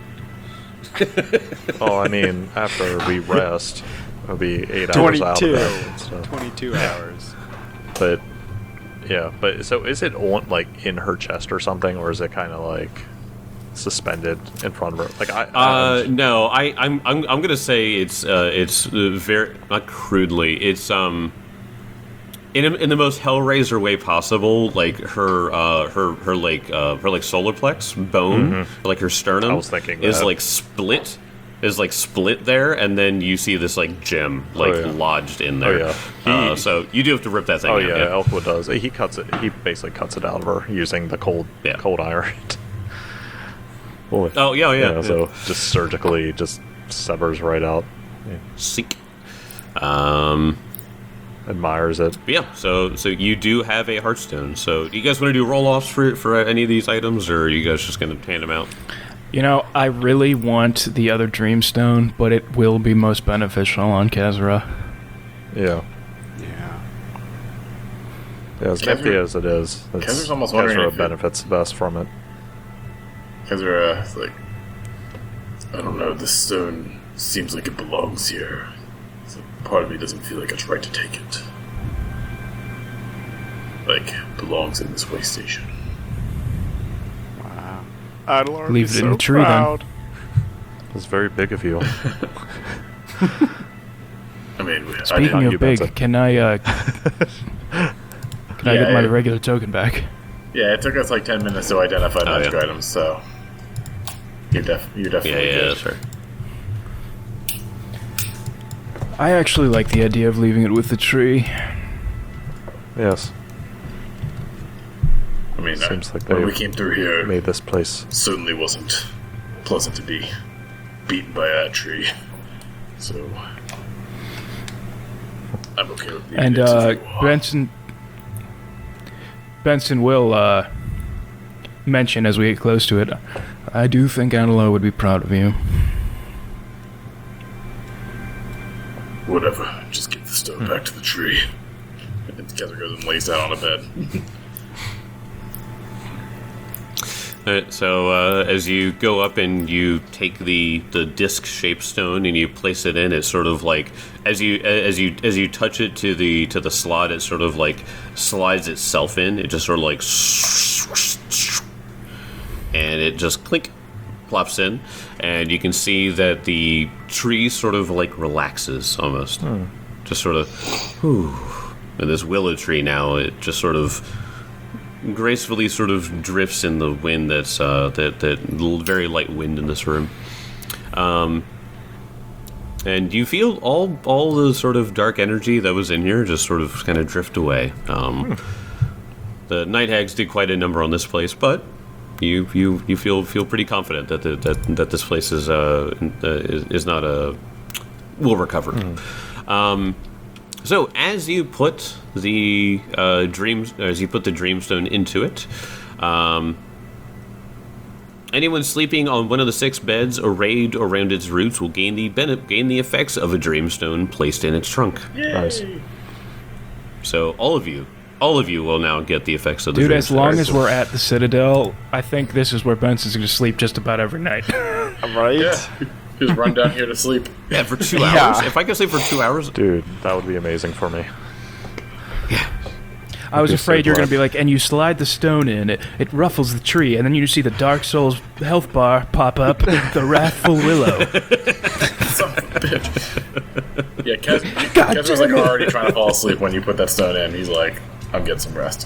Oh, I mean, after we rest, it'll be eight hours out of twenty-two. it. So. twenty-two hours. But yeah, but so is it on like in her chest or something, or is it kind of like suspended in front of her? Like I, Uh, I no, I, I'm, I'm, I'm gonna say it's, uh, it's uh, very not crudely. It's um, in a, in the most Hellraiser way possible. Like her, uh, her, her like, uh, her like solar plex bone, like her sternum, I was thinking is that. like split, is like split there, and then you see this like gem like yeah. lodged in there. Oh, yeah. uh, He- so you do have to rip that thing oh out. yeah, Elfwood does. He cuts it. He basically cuts it out of her using the cold, Yeah. cold iron. Well, Oh yeah, yeah. yeah, so just surgically just severs right out. Seek. Um. Admires it. But yeah, so so you do have a Hearthstone. So do you guys want to do roll-offs for for any of these items, or are you guys just going to hand them out? You know, I really want the other Dreamstone, but it will be most beneficial on Kezra. Yeah. Yeah. Yeah, as Kezra- nifty as it is, it's, Kezra's almost wondering Kezra if it- benefits the best from it. Because we're uh, like, I don't know, this stone seems like it belongs here. So part of me doesn't feel like it's right to take it. Like, belongs in this way station. Wow. Adelard Leave is it in so the tree, then. proud. It's very big of you. I mean, we- I Speaking didn't, you, of big, Benson. can I, uh... can I Yeah, get my yeah. regular token back? yeah, it took us like ten minutes to identify Oh, magic yeah. items, so you're, def- you're Yeah, definitely yeah, good. that's right. I actually like the idea of leaving it with the tree. Yes. I mean, Seems I, like when they we came through here, Made this place. certainly wasn't pleasant to be beaten by that tree. So I'm okay with leaving And, it uh, if you are. Benson... Benson will, uh... mention as we get close to it, I do think Anelo would be proud of you. Whatever, just get the stone back to the tree. And together goes and lays down on a bed. Alright, so uh, as you go up and you take the, the disc-shaped stone and you place it in, it's sort of like as you as you as you touch it to the to the slot, it sort of like slides itself in. It just sort of like and it just clink plops in, and you can see that the tree sort of like relaxes almost, just sort of, whew. And this willow tree now, it just sort of gracefully sort of drifts in the wind. That's uh, that that little very light wind in this room, um, and you feel all all the sort of dark energy that was in here just sort of kind of drift away. Um, The night hags did quite a number on this place, but you you, you feel feel pretty confident that the, that that this place is uh uh, is, is not a will recover. Um, so as you put the uh, dreams as you put the dreamstone into it, um, anyone sleeping on one of the six beds arrayed around its roots will gain the bene- gain the effects of a dreamstone placed in its trunk. Nice. So all of you, all of you will now get the effects of the Dude, dreamstone. as long as we're at the Citadel, I think this is where Benson's going to sleep just about every night. Right? Yeah, just run down here to sleep. Yeah, for two Yeah. hours. If I could sleep for two hours, Dude, that would be amazing for me. I was Be so afraid you were going to glad. be like, and you slide the stone in, it, it ruffles the tree, and then you see the Dark Souls health bar pop up, the Wrathful Willow. Son of a bitch. Yeah, Kez, God Kez was like damn it. already trying to fall asleep when you put that stone in. He's like, I'm getting some rest.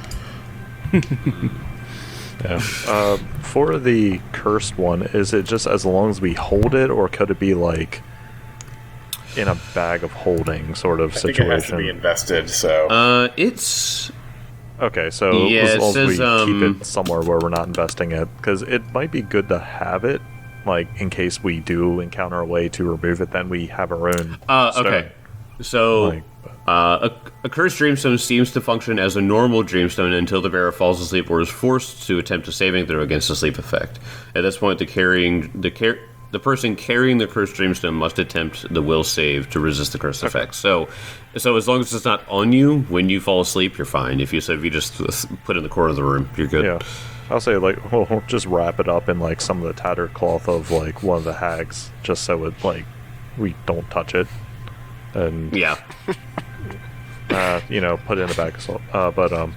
Yeah. Uh, for the cursed one, is it just as long as we hold it, or could it be like in a bag of holding sort of I think it has to situation? be invested, so Uh, it's Okay, so Yeah, as it long as we says, um, keep it somewhere where we're not investing it, because it might be good to have it, like in case we do encounter a way to remove it, then we have our own. uh, stone. okay. So, Like, uh, a, a cursed dreamstone seems to function as a normal dreamstone until the bearer falls asleep or is forced to attempt a saving throw against the sleep effect. At this point, the carrying the car- the person carrying the cursed dreamstone must attempt the will save to resist the cursed effect. So, so as long as it's not on you when you fall asleep, you're fine. If you so if you just put it in the corner of the room, you're good. Yeah, I'll say like we'll just wrap it up in like some of the tattered cloth of like one of the hags, just so it like we don't touch it, and Yeah. uh, you know, put it in a bag of salt. Uh, but um,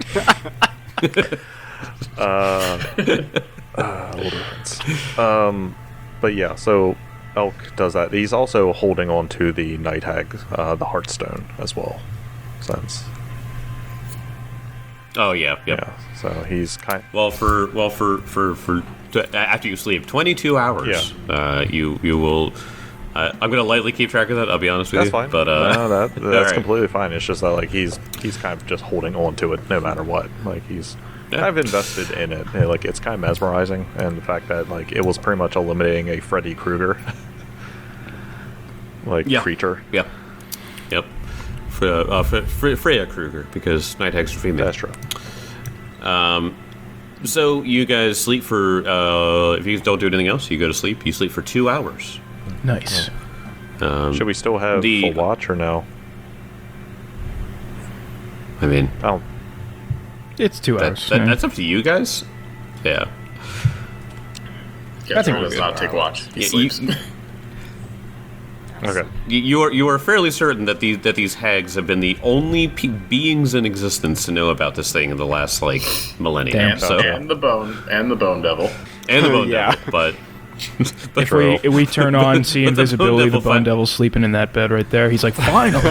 uh, uh, little difference. Um, but yeah, so Elk does that. He's also holding on to the night hag, uh, the Heartstone as well, since Oh yeah. Yep. yeah. So he's kind. Well, for well for for for to, after you sleep, twenty-two hours. Yeah. Uh, you you will. Uh, I'm gonna lightly keep track of that. I'll be honest with That's you. fine. But uh, no, that that's alright. completely fine. It's just that like he's he's kind of just holding on to it no matter what. Like he's Yeah. kind of invested in it. And, like it's kind of mesmerizing, and the fact that like it was pretty much eliminating a Freddy Krueger like Yeah. creature. Yep. Yep. Fre- uh, Fre- Fre- Freya Krueger, because night hags are female. That's true. So you guys sleep for. Uh, if you don't do anything else, you go to sleep. You sleep for two hours. Nice. Um, Should we still have the- full watch or no? I mean, I don't. It's two that, hours. that, yeah. that's up to you guys. Yeah. yeah, I think Troy we're does good. not take watch. He Yeah, sleeps. you- Okay. You, you are you are fairly certain that these that these hags have been the only pe- beings in existence to know about this thing in the last like millennia. Damn. and, So and the bone and the bone devil. and the bone Yeah. devil, but but If we if we turn on see But the Bone invisibility, the Devil Bone fin- Devil's sleeping in that bed right there. He's like, finally.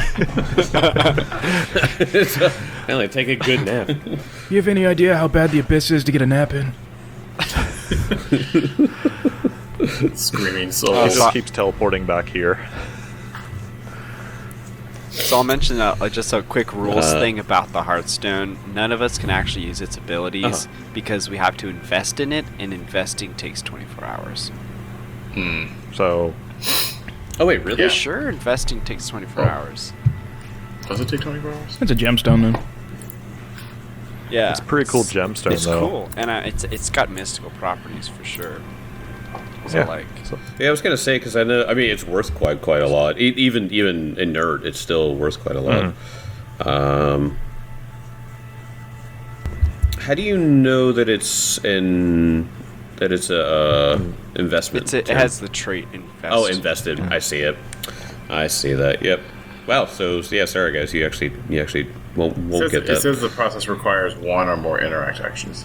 Finally, take a good nap. You have any idea how bad the abyss is to get a nap in? Screaming He souls. just keeps teleporting back here. So I'll mention uh, uh, just a quick rules Uh, thing about the Hearthstone. None of us can actually use its abilities Uh-huh. because we have to invest in it, and investing takes twenty-four hours. So Oh wait, really? Yeah. Sure, investing takes twenty-four Oh. hours. Does it take twenty-four hours? It's a gemstone, then. Yeah, it's a pretty cool gemstone It's though. cool, and uh, it's it's got mystical properties for sure. So Yeah. like, So- Yeah, I was gonna say because I know. I mean, it's worth quite quite a lot. E- even even inert, it's still worth quite a lot. Um, how do you know that it's in that it's a uh, investment? it's, it Tim? has the trait invest. Oh, invested. I see it. I see that. Yep. Wow. So yeah, sorry guys, you actually you actually won't It won't says, get it that. says the process requires one or more interact actions.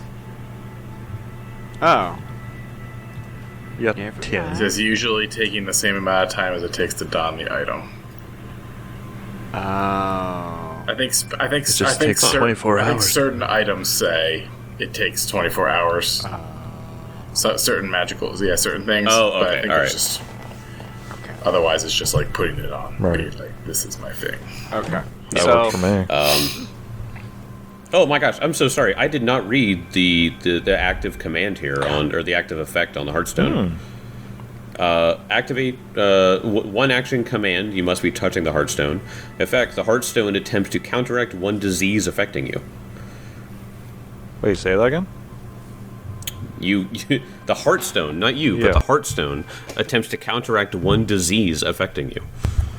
Oh, Yeah, Never ten. It says usually taking the same amount of time as it takes to don the item. oh. I think sp- I think It just I think takes cer- twenty-four I think hours. certain items say it takes twenty-four hours. So certain magicals, yeah, certain things. Oh, but I okay, think all it's right. just otherwise it's just like putting it on. Right. Being like this is my thing. Okay. That so works for me. Oh my gosh, I'm so sorry. I did not read the, the, the active command here on or the active effect on the Hearthstone. Uh, activate uh, w- one action command. You must be touching the Hearthstone. Effect: the Hearthstone attempts to counteract one disease affecting you. Wait, say that again? You, you the Hearthstone, not you, Yeah. but the Hearthstone attempts to counteract one disease affecting you.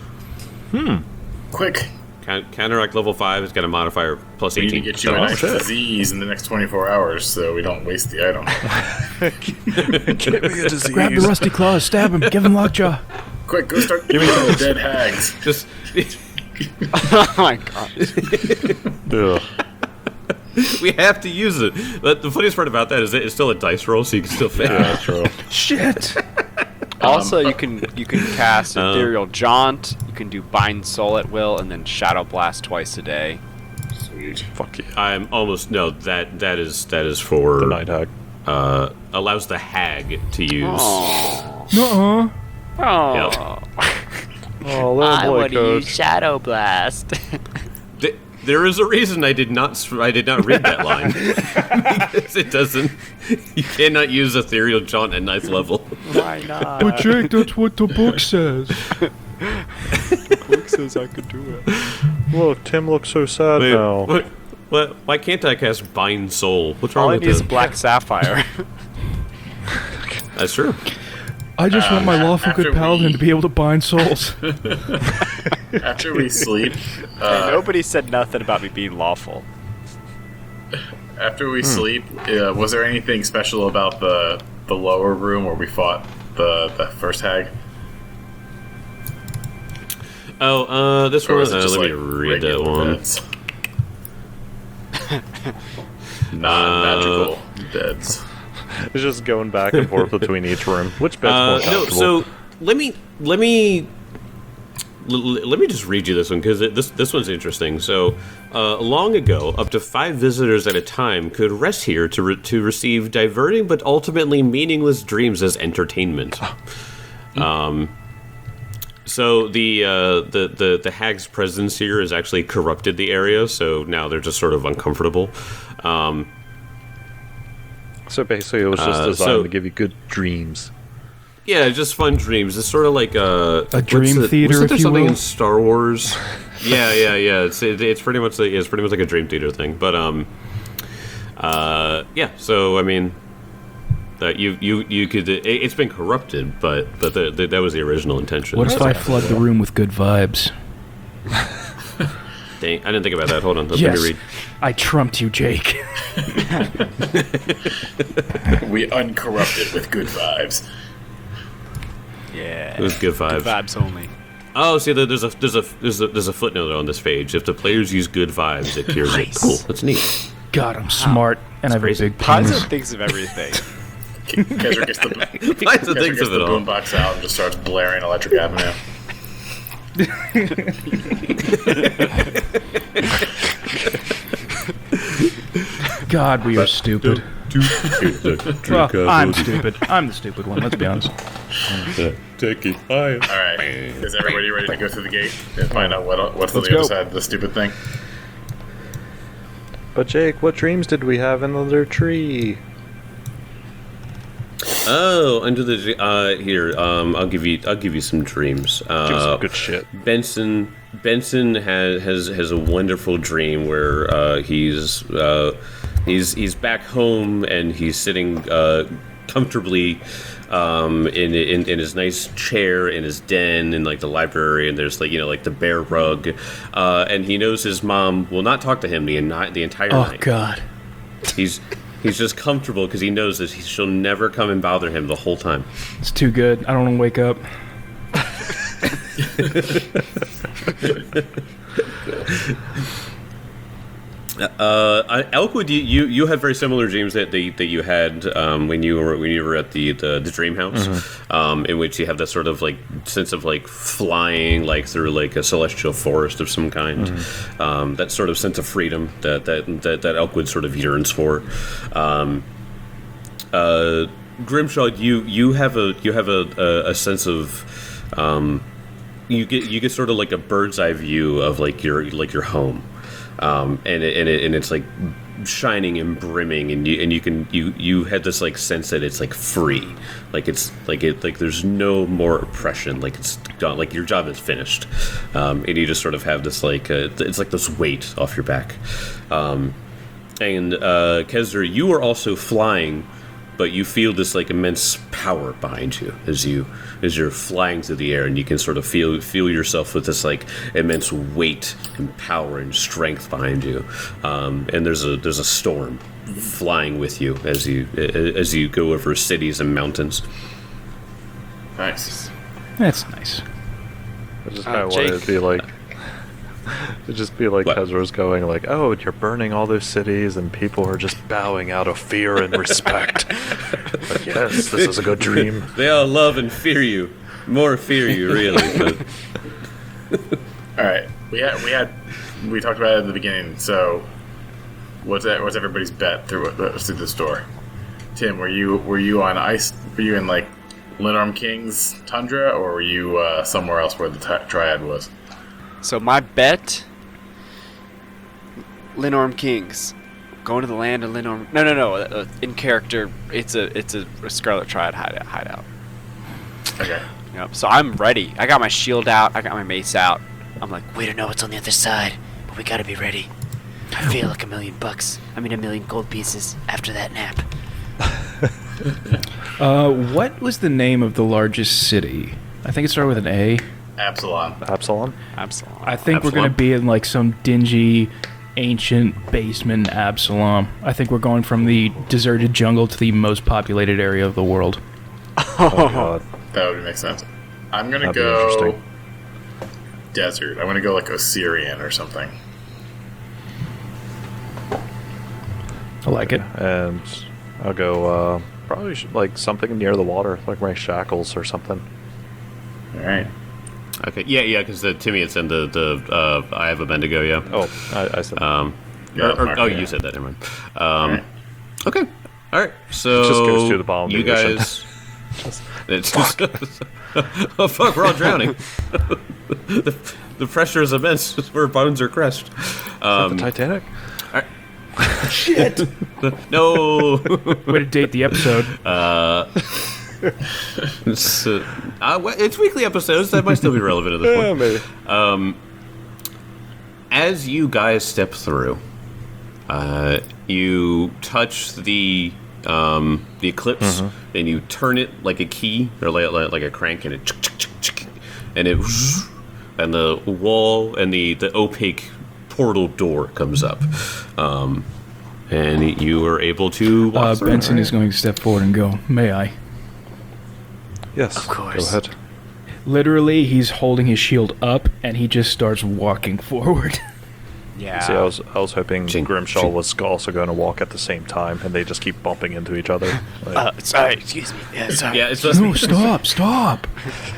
Quick, Count, counteract level five has got a modifier plus we need to eighteen. get you So- an Oh, extra shit. disease in the next twenty-four hours so we don't waste the item. Give me a disease. Grab the rusty claws, stab him, give him lockjaw. Quick, go start giving the dead hags. Just oh my god. Ugh. we have to use it. But the funniest part about that is that it's still a dice roll, so you can still fail. Yeah, true. Shit. Also, you can you can cast Um, Ethereal Jaunt. You can do Bind Soul at will, and then Shadow Blast twice a day. Sweet. Fuck yeah. I'm almost no. That that is that is for The Night Hag. uh, allows the hag to use. Nuh-uh. Oh, Oh, little I boy want to code. use Shadow Blast. Th- there is a reason I did not. s- I did not read that line because it doesn't. You cannot use ethereal jaunt at ninth level. Why not? But Jake, that's what the book says. Luke says I could do it. Look, Tim looks so sad Wait, now. what, what? Why can't I cast Bind Soul? What's wrong All I with need is that? Black Sapphire. That's true. I just want my lawful after good paladin we- to be able to bind souls. After we sleep, uh, Nobody said nothing about me being lawful. after we sleep, uh, was there anything special about the the lower room where we fought the the first hag? Oh, uh, this Or one. was Uh, it just let like me read that regular one. beds? Non-magical beds. It's just going back and forth between each room. Which bed's Uh, more no, comfortable? so let me let me l- l- let me just read you this one because this this one's interesting. So, uh, long ago, up to five visitors at a time could rest here to re- to receive diverting but ultimately meaningless dreams as entertainment. Um, so the uh, the the the hag's presence here has actually corrupted the area. So now they're just sort of uncomfortable. Um, So basically, it was just Uh, designed so- to give you good dreams. Yeah, just fun dreams. It's sort of like a A dream what's the- theater, wasn't there if you something will? in Star Wars? yeah, yeah, yeah. It's it, it's pretty much like it's pretty much like a dream theater thing. But um, uh, yeah. So I mean, that you you you could. It, it's been corrupted, but but the, the, that was the original intention. What if I flood the room with good vibes? Dang, I didn't think about that. Hold on, let Yes, me read. I trumped you, Jake. We uncorrupted with good vibes. Yeah. It was good vibes. Vibes only. Oh, see, there- there's a there's a there's a there's a footnote on this page. If the players use good vibes, it cures it. Nice. Cool. That's neat. God, I'm smart, and I have a crazy. big penis. Paizo thinks of everything. Kezra gets the, Paizo Kezra thinks gets of it the all. boombox out and just starts blaring Electric Avenue. God, we are stupid. Well, I'm stupid. I'm the stupid one. Let's be honest. Take it higher. All right, is everybody ready to go through the gate and find out what what's on Let's the other go. side of the stupid thing? But Jake, what dreams did we have in the other tree? Oh, under the uh, here. Um, I'll give you. I'll give you some dreams. Uh, Give us some good shit. Benson. Benson has has has a wonderful dream where uh, he's uh, he's he's back home and he's sitting uh, comfortably um, in, in in his nice chair in his den in like the library, and there's like you know like the bear rug, uh, and he knows his mom will not talk to him the en- the entire Oh night. God. He's he's just comfortable because he knows that he, she'll never come and bother him the whole time. It's too good. I don't want to wake up. Uh, I- Elkwood, you, you you had very similar dreams that that, that you had um, when you were when you were at the the, the dream house, um, in which you have that sort of like sense of like flying like through like a celestial forest of some kind. Um, that sort of sense of freedom that that that, that Elkwood sort of yearns for. Um, uh, Grimshaw, you you have a you have a, a, a sense of um, you get you get sort of like a bird's eye view of like your like your home. Um, and it, and it, and it's like shining and brimming, and you and you can you you had this like sense that it's like free, like it's like it like there's no more oppression, like it's done, like your job is finished, um, and you just sort of have this like uh, it's like this weight off your back, um, and uh, Kezra, you are also flying, but you feel this like immense power behind you as you as you're flying through the air, and you can sort of feel feel yourself with this like immense weight and power and strength behind you. Um, and there's a there's a storm flying with you as you as you go over cities and mountains. Nice. That's nice. I just Uh, kind of wanted Jake. to be like, it'd just be like What? Kezra's going like, oh, you're burning all those cities and people are just bowing out of fear and respect. Like, yes, this is a good dream. They all love and fear you, more fear you really. But All right. we had we had we talked about it at the beginning. So, what's that? What's everybody's bet through uh, through this door? Tim, were you were you on ice? Were you in like Linarm King's tundra, or were you uh, somewhere else where the tri- triad was? So my bet, Linarm Kings, going to the land of Linarm. No, no, no. Uh, in character, it's a it's a, a Scarlet Triad hideout. hideout. Okay. Yep. So I'm ready. I got my shield out. I got my mace out. I'm like, We don't know what's on the other side, but we gotta be ready. I feel like a million bucks. I mean, a million gold pieces after that nap. Uh, what was the name of the largest city? I think it started with an A. Absalon. Absalom? Absalom. I think we're Absalom? going to be in like some dingy, ancient basement Absalom. I think we're going from the deserted jungle to the most populated area of the world. Oh, God. That would make sense. I'm gonna That'd be go interesting. desert. I'm gonna go like Osirian or something. I like it. And I'll go, uh, probably sh- like something near the water, like my shackles or something. All right. Okay, yeah, yeah, because the Timmy had said the the uh, I have a Bendigo, yeah. Oh, I, I said Um, Yeah, or- or- Mark, oh, yeah. you said that. Never mind. Um, Alright. Okay, all right. So just goes to the bottom of you the ocean. guys. It's just, oh fuck, we're all drowning. the, the pressure is immense. Our bones are crushed. Um, the Titanic? Shit! no. Way to date the episode. it's, uh, uh, well, it's weekly episodes. That might still be relevant at this point. maybe. As you guys step through, uh, you touch the um, the eclipse, and you turn it like a key or like, like, like a crank, and it chick, chick, chick, chick, and it and the wall and the, the opaque portal door comes up, um, and you are able to walk Uh, through. Benson is going to step forward and go, "May I?" Yes, Of course. go ahead. Literally, he's holding his shield up, and he just starts walking forward. Yeah. See, I was, I was hoping Ching, Grimshaw ching. was also going to walk at the same time, and they just keep bumping into each other. Like, Uh, sorry, excuse me. Yeah, sorry. Yeah, it's just No, stop, stop.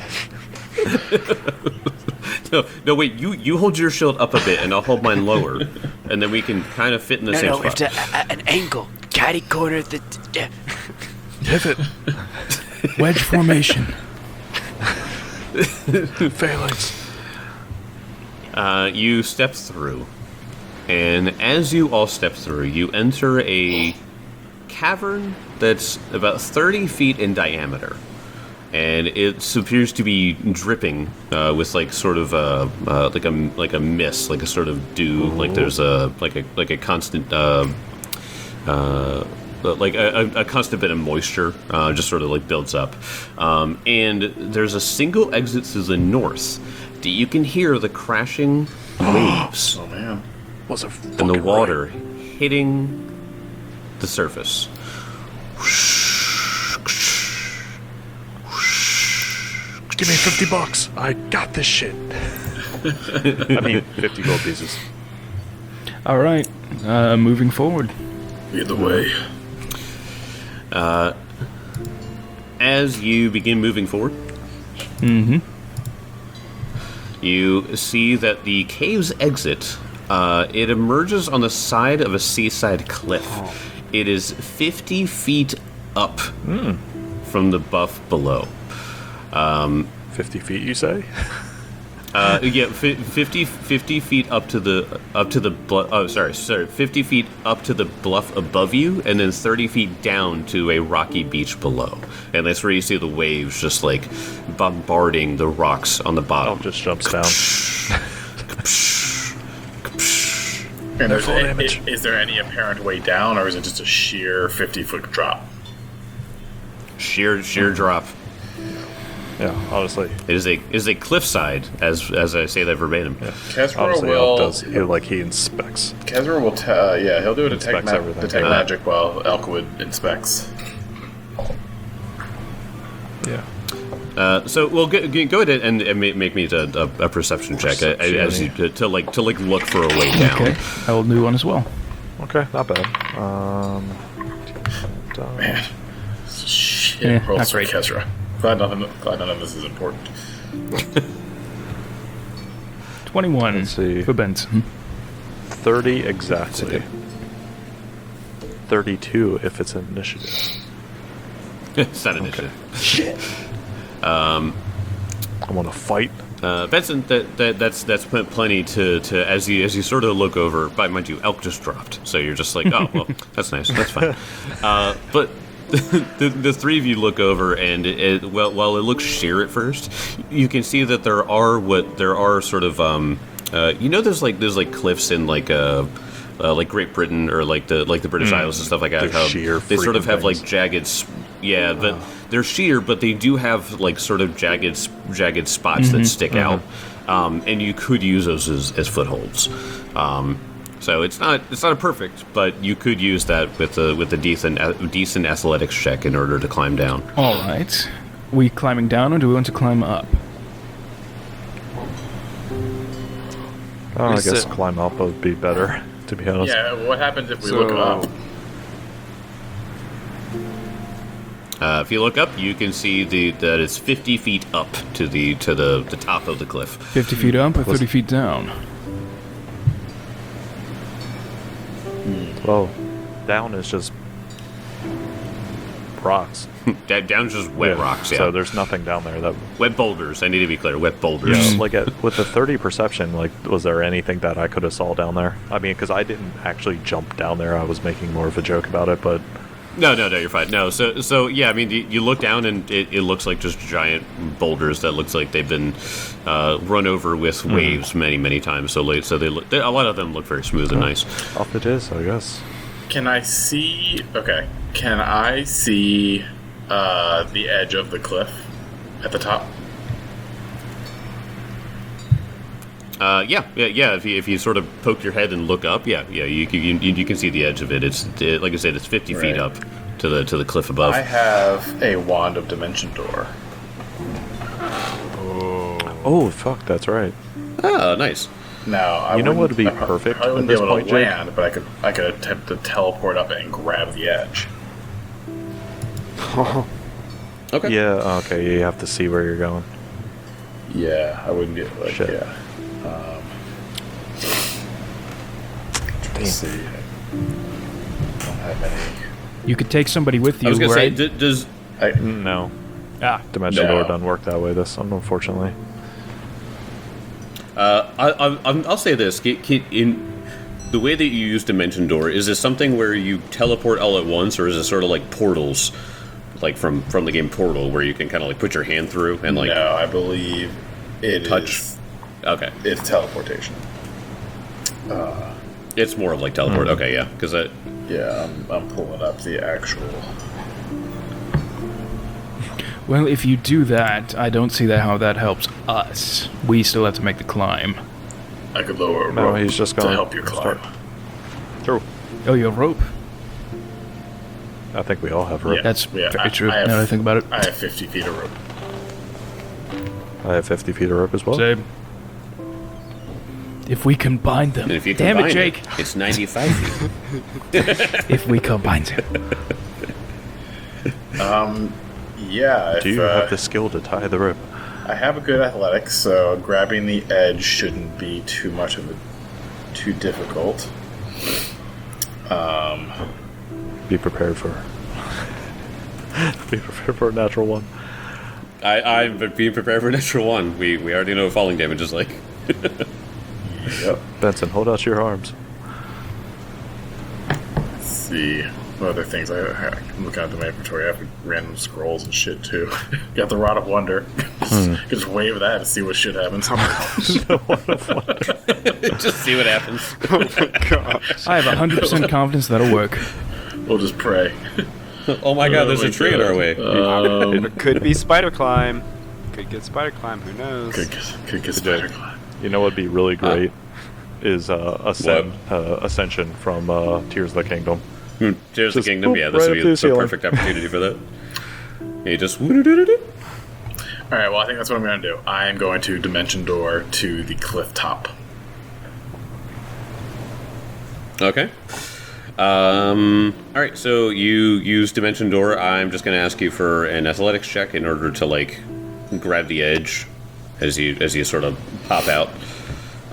no, no. Wait, you you hold your shield up a bit, and I'll hold mine lower, and then we can kind of fit in the No, same no, we have spot. to, a, a, an angle. Catty corner, the... Yeah. pivot! Wedge formation. Phalanx! Uh, you step through, and as you all step through, you enter a cavern that's about thirty feet in diameter, and it appears to be dripping uh, with like sort of uh, uh, like a like a mist, like a sort of dew, like there's a like a like a constant. Uh, uh, like a, a, a constant bit of moisture uh, just sort of like builds up, um, and there's a single exit to the north that you can hear the crashing waves Oh man. Was a and the water hitting the surface. Give me fifty bucks. I got this shit. I mean, fifty gold pieces. All right, uh, moving forward. Lead the way. As you begin moving forward, Mm-hmm. you see that the cave's exit, uh, it emerges on the side of a seaside cliff. It is fifty feet up from the buff below. Fifty feet, you say? Uh, yeah, fi- fifty, fifty feet up to the up to the blu- oh sorry sorry fifty feet up to the bluff above you, and then thirty feet down to a rocky beach below, and that's where you see the waves just like bombarding the rocks on the Oh, bottom. just jumps down. And there's full a, damage. i- is there any apparent way down, or is it just a sheer fifty foot drop? Sheer sheer drop. Yeah, honestly. It is a it is a cliffside, as as I say that verbatim. Kesra Honestly, will. Elk does, he, like, he inspects. Kesra will. T- uh, yeah, he'll do a detect, Inspects ma- everything. detect Uh, magic while Elkwood inspects. Yeah. Uh, so we'll go, go ahead and, and ma- make me a, a, a perception check uh, as you, to, to like to like look for a way down. Okay, I will do one as well. Okay, not bad. Um, down. Man, shit Yeah, rolls not for great. Kesra. Glad none, of, glad none of this is important. twenty-one Let's see. for Benson. thirty exactly. thirty-two if it's an initiative. It's not initiative. I want to fight. Uh, Benson, that, that that's that's pl- plenty to, to as you as you sort of look over. By mind you, elk just dropped, so you're just like, oh well, that's nice, that's fine. Uh, but the, the three of you look over, and it, it, well, while it looks sheer at first, you can see that there are what there are sort of um, uh, you know, there's like there's like cliffs in like uh, uh, like Great Britain or like the like the British Isles and stuff like that. They're How sheer they sort of freaking have like things. jagged. Sp- Yeah, but they're sheer, but they do have like sort of jagged, s- jagged spots that stick out, um, and you could use those as, as footholds. Um, so it's not it's not a perfect, but you could use that with a with a decent a decent athletics check in order to climb down. All right. We climbing down, or do we want to climb up? Oh, I Is guess it- climb up would be better, to be honest. Yeah, what happens if we So- look up? Uh, if you look up, you can see the that it's fifty feet up to the to the, the top of the cliff. Fifty feet up or thirty feet down? Well, down is just rocks. Da- Down's just wet Yeah, rocks, yeah. So there's nothing down there. That Wet boulders. I need to be clear. Wet boulders. yeah, like at, with the thirty perception, like was there anything that I could have saw down there? I mean, because I didn't actually jump down there. I was making more of a joke about it, but No, no, no, you're fine. No, so, so yeah, I mean, you, you look down and it, it looks like just giant boulders that looks like they've been uh, run over with waves many, many times. So, late, so they look, they, a lot of them look very smooth and nice. up it is, I guess. Can I see? Okay. Can I see uh, the edge of the cliff at the top? Uh, yeah, yeah, yeah. If you if you sort of poke your head and look up, yeah, yeah, you you, you, you can see the edge of it. It's it, like I said, it's fifty feet Right. up to the to the cliff above. I have a wand of dimension door. Oh fuck, that's right. Oh, nice. Now, I You know what wouldn't- would be I prob- perfect I wouldn't at be this able point, to Jake? land, but I could I could attempt to teleport up and grab the edge. Okay. Yeah, okay, you have to see where you're going. Yeah, I wouldn't get like Shit. yeah. Um, let's see. I don't have any. You could take somebody with you, I was gonna right? say, d- does I, No, ah, Dimension No. Door doesn't work that way. This, unfortunately. uh, I, I, I'm- I'll say this: Can- can- in the way that you use Dimension Door, is this something where you teleport all at once, or is it sort of like portals, like from from the game Portal, where you can kind of like put your hand through and like no, I believe it touch? is- Okay, It's teleportation. it's more of like teleport. Mm. Okay, yeah, because that. Yeah, I'm, I'm pulling up the actual. well, if you do that, I don't see that how that helps us. We still have to make the climb. I could lower a No, rope he's just to gonna help you climb. start. True. Oh, you have rope? I think we all have rope. Yeah. That's Yeah, very I- true. I have- now that I think about it. I have fifty feet of rope. I have fifty feet of rope as well. Same. If we combine them. And if you Damn it, combine Jake. it's ninety-five feet. If we combine them. Yeah, if, Do you uh, have the skill to tie the rope? I have a good athletics, so grabbing the edge shouldn't be too much of a too difficult. Um, Be prepared for. Be prepared for a natural one. I, I'm being prepared for natural one. We we already know what falling damage is like. yep. Benson, hold out your arms. Let's see what other things I, I'm looking at the inventory. I have random scrolls and shit too. Got the Rod of Wonder. Hmm. Just wave that and see what shit happens. Just see what happens. I have one hundred percent confidence that'll work. We'll just pray. Oh my god, there's Oh a my tree in our God. way. Um, It could be spider climb. Could get spider climb. Who knows? could, could get spider climb. You know what'd be really great is uh, ascend, uh, ascension from uh, Tears of the Kingdom. Hmm, Tears of Just the Kingdom, boop, yeah, this right would up to be the the ceiling. perfect opportunity for that. You just woo-doo-doo-doo-doo. All right. Well, I think that's what I'm going to do. I am going to dimension door to the cliff top. Okay. Um, all right, so you use Dimension Door. I'm just going to ask you for an athletics check in order to like grab the edge as you as you sort of pop out.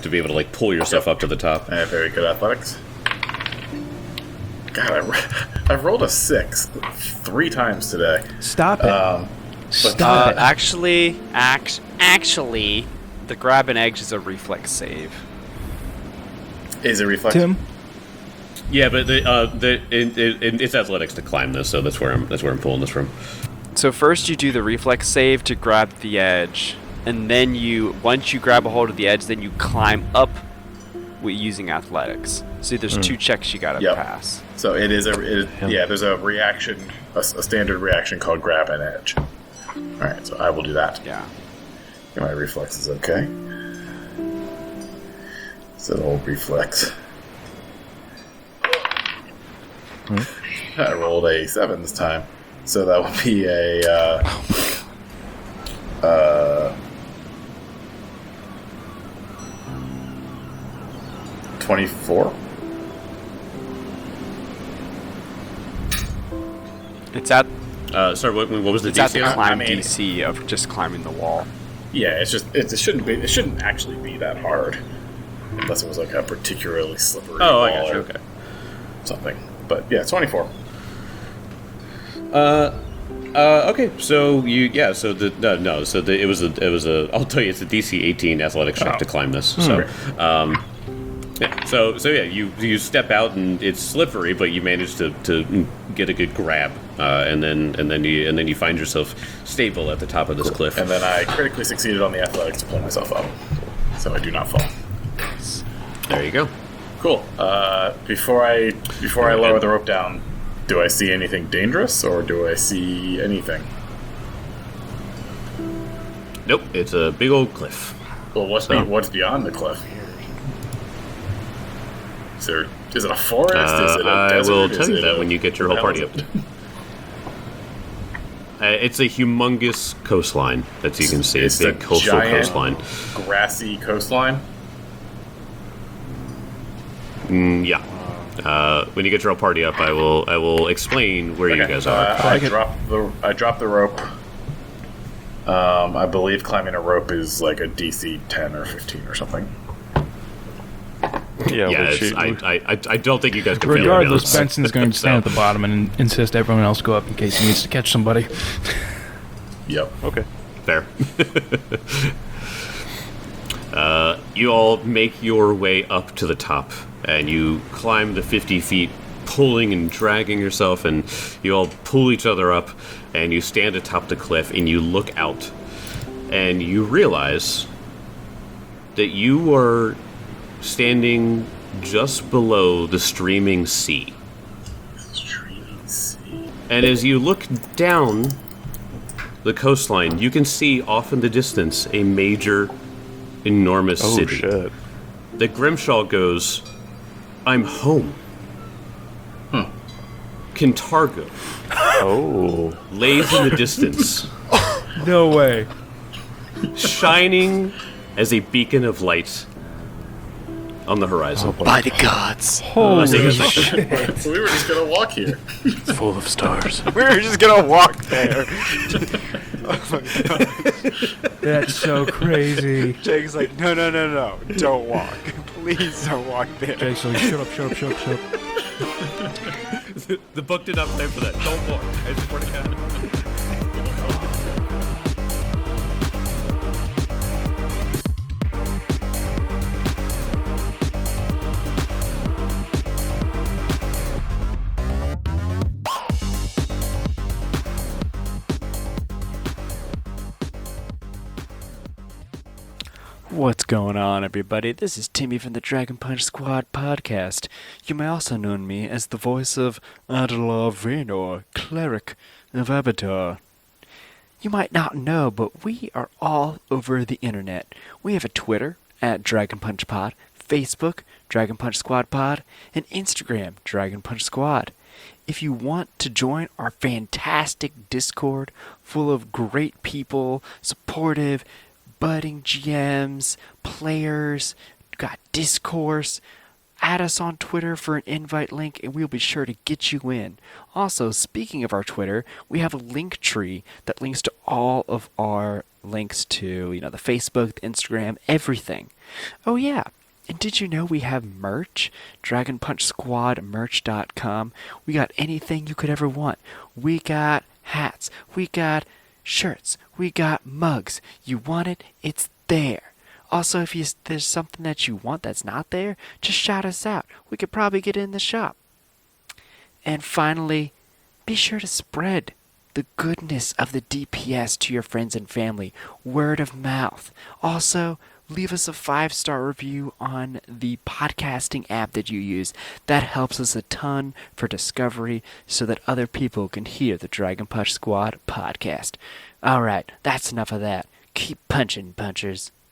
to be able to like pull yourself up to the top. I have very good athletics. God, I, ro- I've rolled a six three times today. Stop it. Um, Stop Uh, it. actually, act- actually, the grab an edge is a reflex save. is it reflex? Tim? Yeah, but the, uh, the it, it, it's athletics to climb this, so that's where I'm that's where I'm pulling this from. So first you do the reflex save to grab the edge, and then you once you grab a hold of the edge, then you climb up with using athletics. So there's two checks you gotta Yep. pass. So it is a it, yeah. There's a reaction, a, s- a standard reaction called grab an edge. All right, so I will do that. Yeah. My reflex is okay. So old reflex. I rolled a seven this time, so that will be a uh, uh, twenty-four. It's at Uh, sorry, what, what was the it's at D C? the climb I mean- D C of just climbing the wall. Yeah, it's just it, it shouldn't be it shouldn't actually be that hard, unless it was like a particularly slippery Oh, I wall got you. or Okay. something. But yeah, twenty-four. Uh, okay. So you, yeah. So the no, no. So the, it was a, it was a. I'll tell you, it's a D C eighteen athletics check Oh. to climb this. So, um, yeah. So so yeah, you you step out and it's slippery, but you manage to, to get a good grab, uh, and then and then you and then you find yourself stable at the top of this cliff. And then I critically succeeded on the athletics to pull myself up, so I do not fall. There you go. Cool. Uh, before I before I lower the rope down, do I see anything dangerous or do I see anything? Nope. It's a big old cliff. Well, what's So- be, what's beyond the cliff? Is there is it a forest? Uh, is it a I desert? will Is tell you it that a- when you get your what whole the hell party is up. Uh, it's a humongous coastline that you can see. It's It's a a big coastal giant- coastline. it? Grassy coastline. Mm, yeah. Uh, when you get your whole party up, I will I will explain where you Okay, guys uh, are. I it. drop the I drop the rope. Um, I believe climbing a rope is like a D C ten or fifteen or something. Yeah, yeah, which it's, you- I, I I I don't think you guys can fail it, Regardless, Alex. Benson's going to stand at the bottom and insist everyone else go up in case he needs to catch somebody. Yep. okay. Fair. uh, you all make your way up to the top, and you climb the fifty feet, pulling and dragging yourself, and you all pull each other up, and you stand atop the cliff, and you look out, and you realize that you are standing just below the streaming sea. Streaming sea. And as you look down the coastline, you can see off in the distance a major, enormous Oh city. shit. The Grimshaw goes, I'm home. Kintargo Oh. lays in the distance, No way. shining as a beacon of light on the horizon. By the gods, Holy Take a shit. second. So we were just gonna walk here. full of stars. We were just gonna walk there. That's so crazy. Jake's like, no, no, no, no, don't walk. Please don't walk there. Jake's like, shut up, shut up, shut up, shut up. The book did not play for that. Don't walk. I swear to God. What's going on, everybody? This is Timmy from the Dragon Punch Squad podcast. You may also know me as the voice of Adela Venor, cleric of Abaddon. You might not know, but we are all over the internet. We have a Twitter at Dragon Punch Pod, Facebook, Dragon Punch Squad Pod, and Instagram, Dragon Punch Squad. If you want to join our fantastic Discord full of great people, supportive, budding G Ms, players, got discourse, add us on Twitter for an invite link and we'll be sure to get you in. Also, speaking of our Twitter, we have a link tree that links to all of our links to, you know, the Facebook, the Instagram, everything. Oh yeah, and did you know we have merch? Dragon Punch Squad merch dot com. We got anything you could ever want. We got hats. We got shirts. We got mugs. You want it? It's there. Also, if you, there's something that you want that's not there, just shout us out. We could probably get it in the shop. And finally, be sure to spread the goodness of the D P S to your friends and family. Word of mouth. Also, leave us a five-star review on the podcasting app that you use. That helps us a ton for discovery so that other people can hear the Dragon Punch Squad podcast. Alright, that's enough of that. Keep punching, punchers.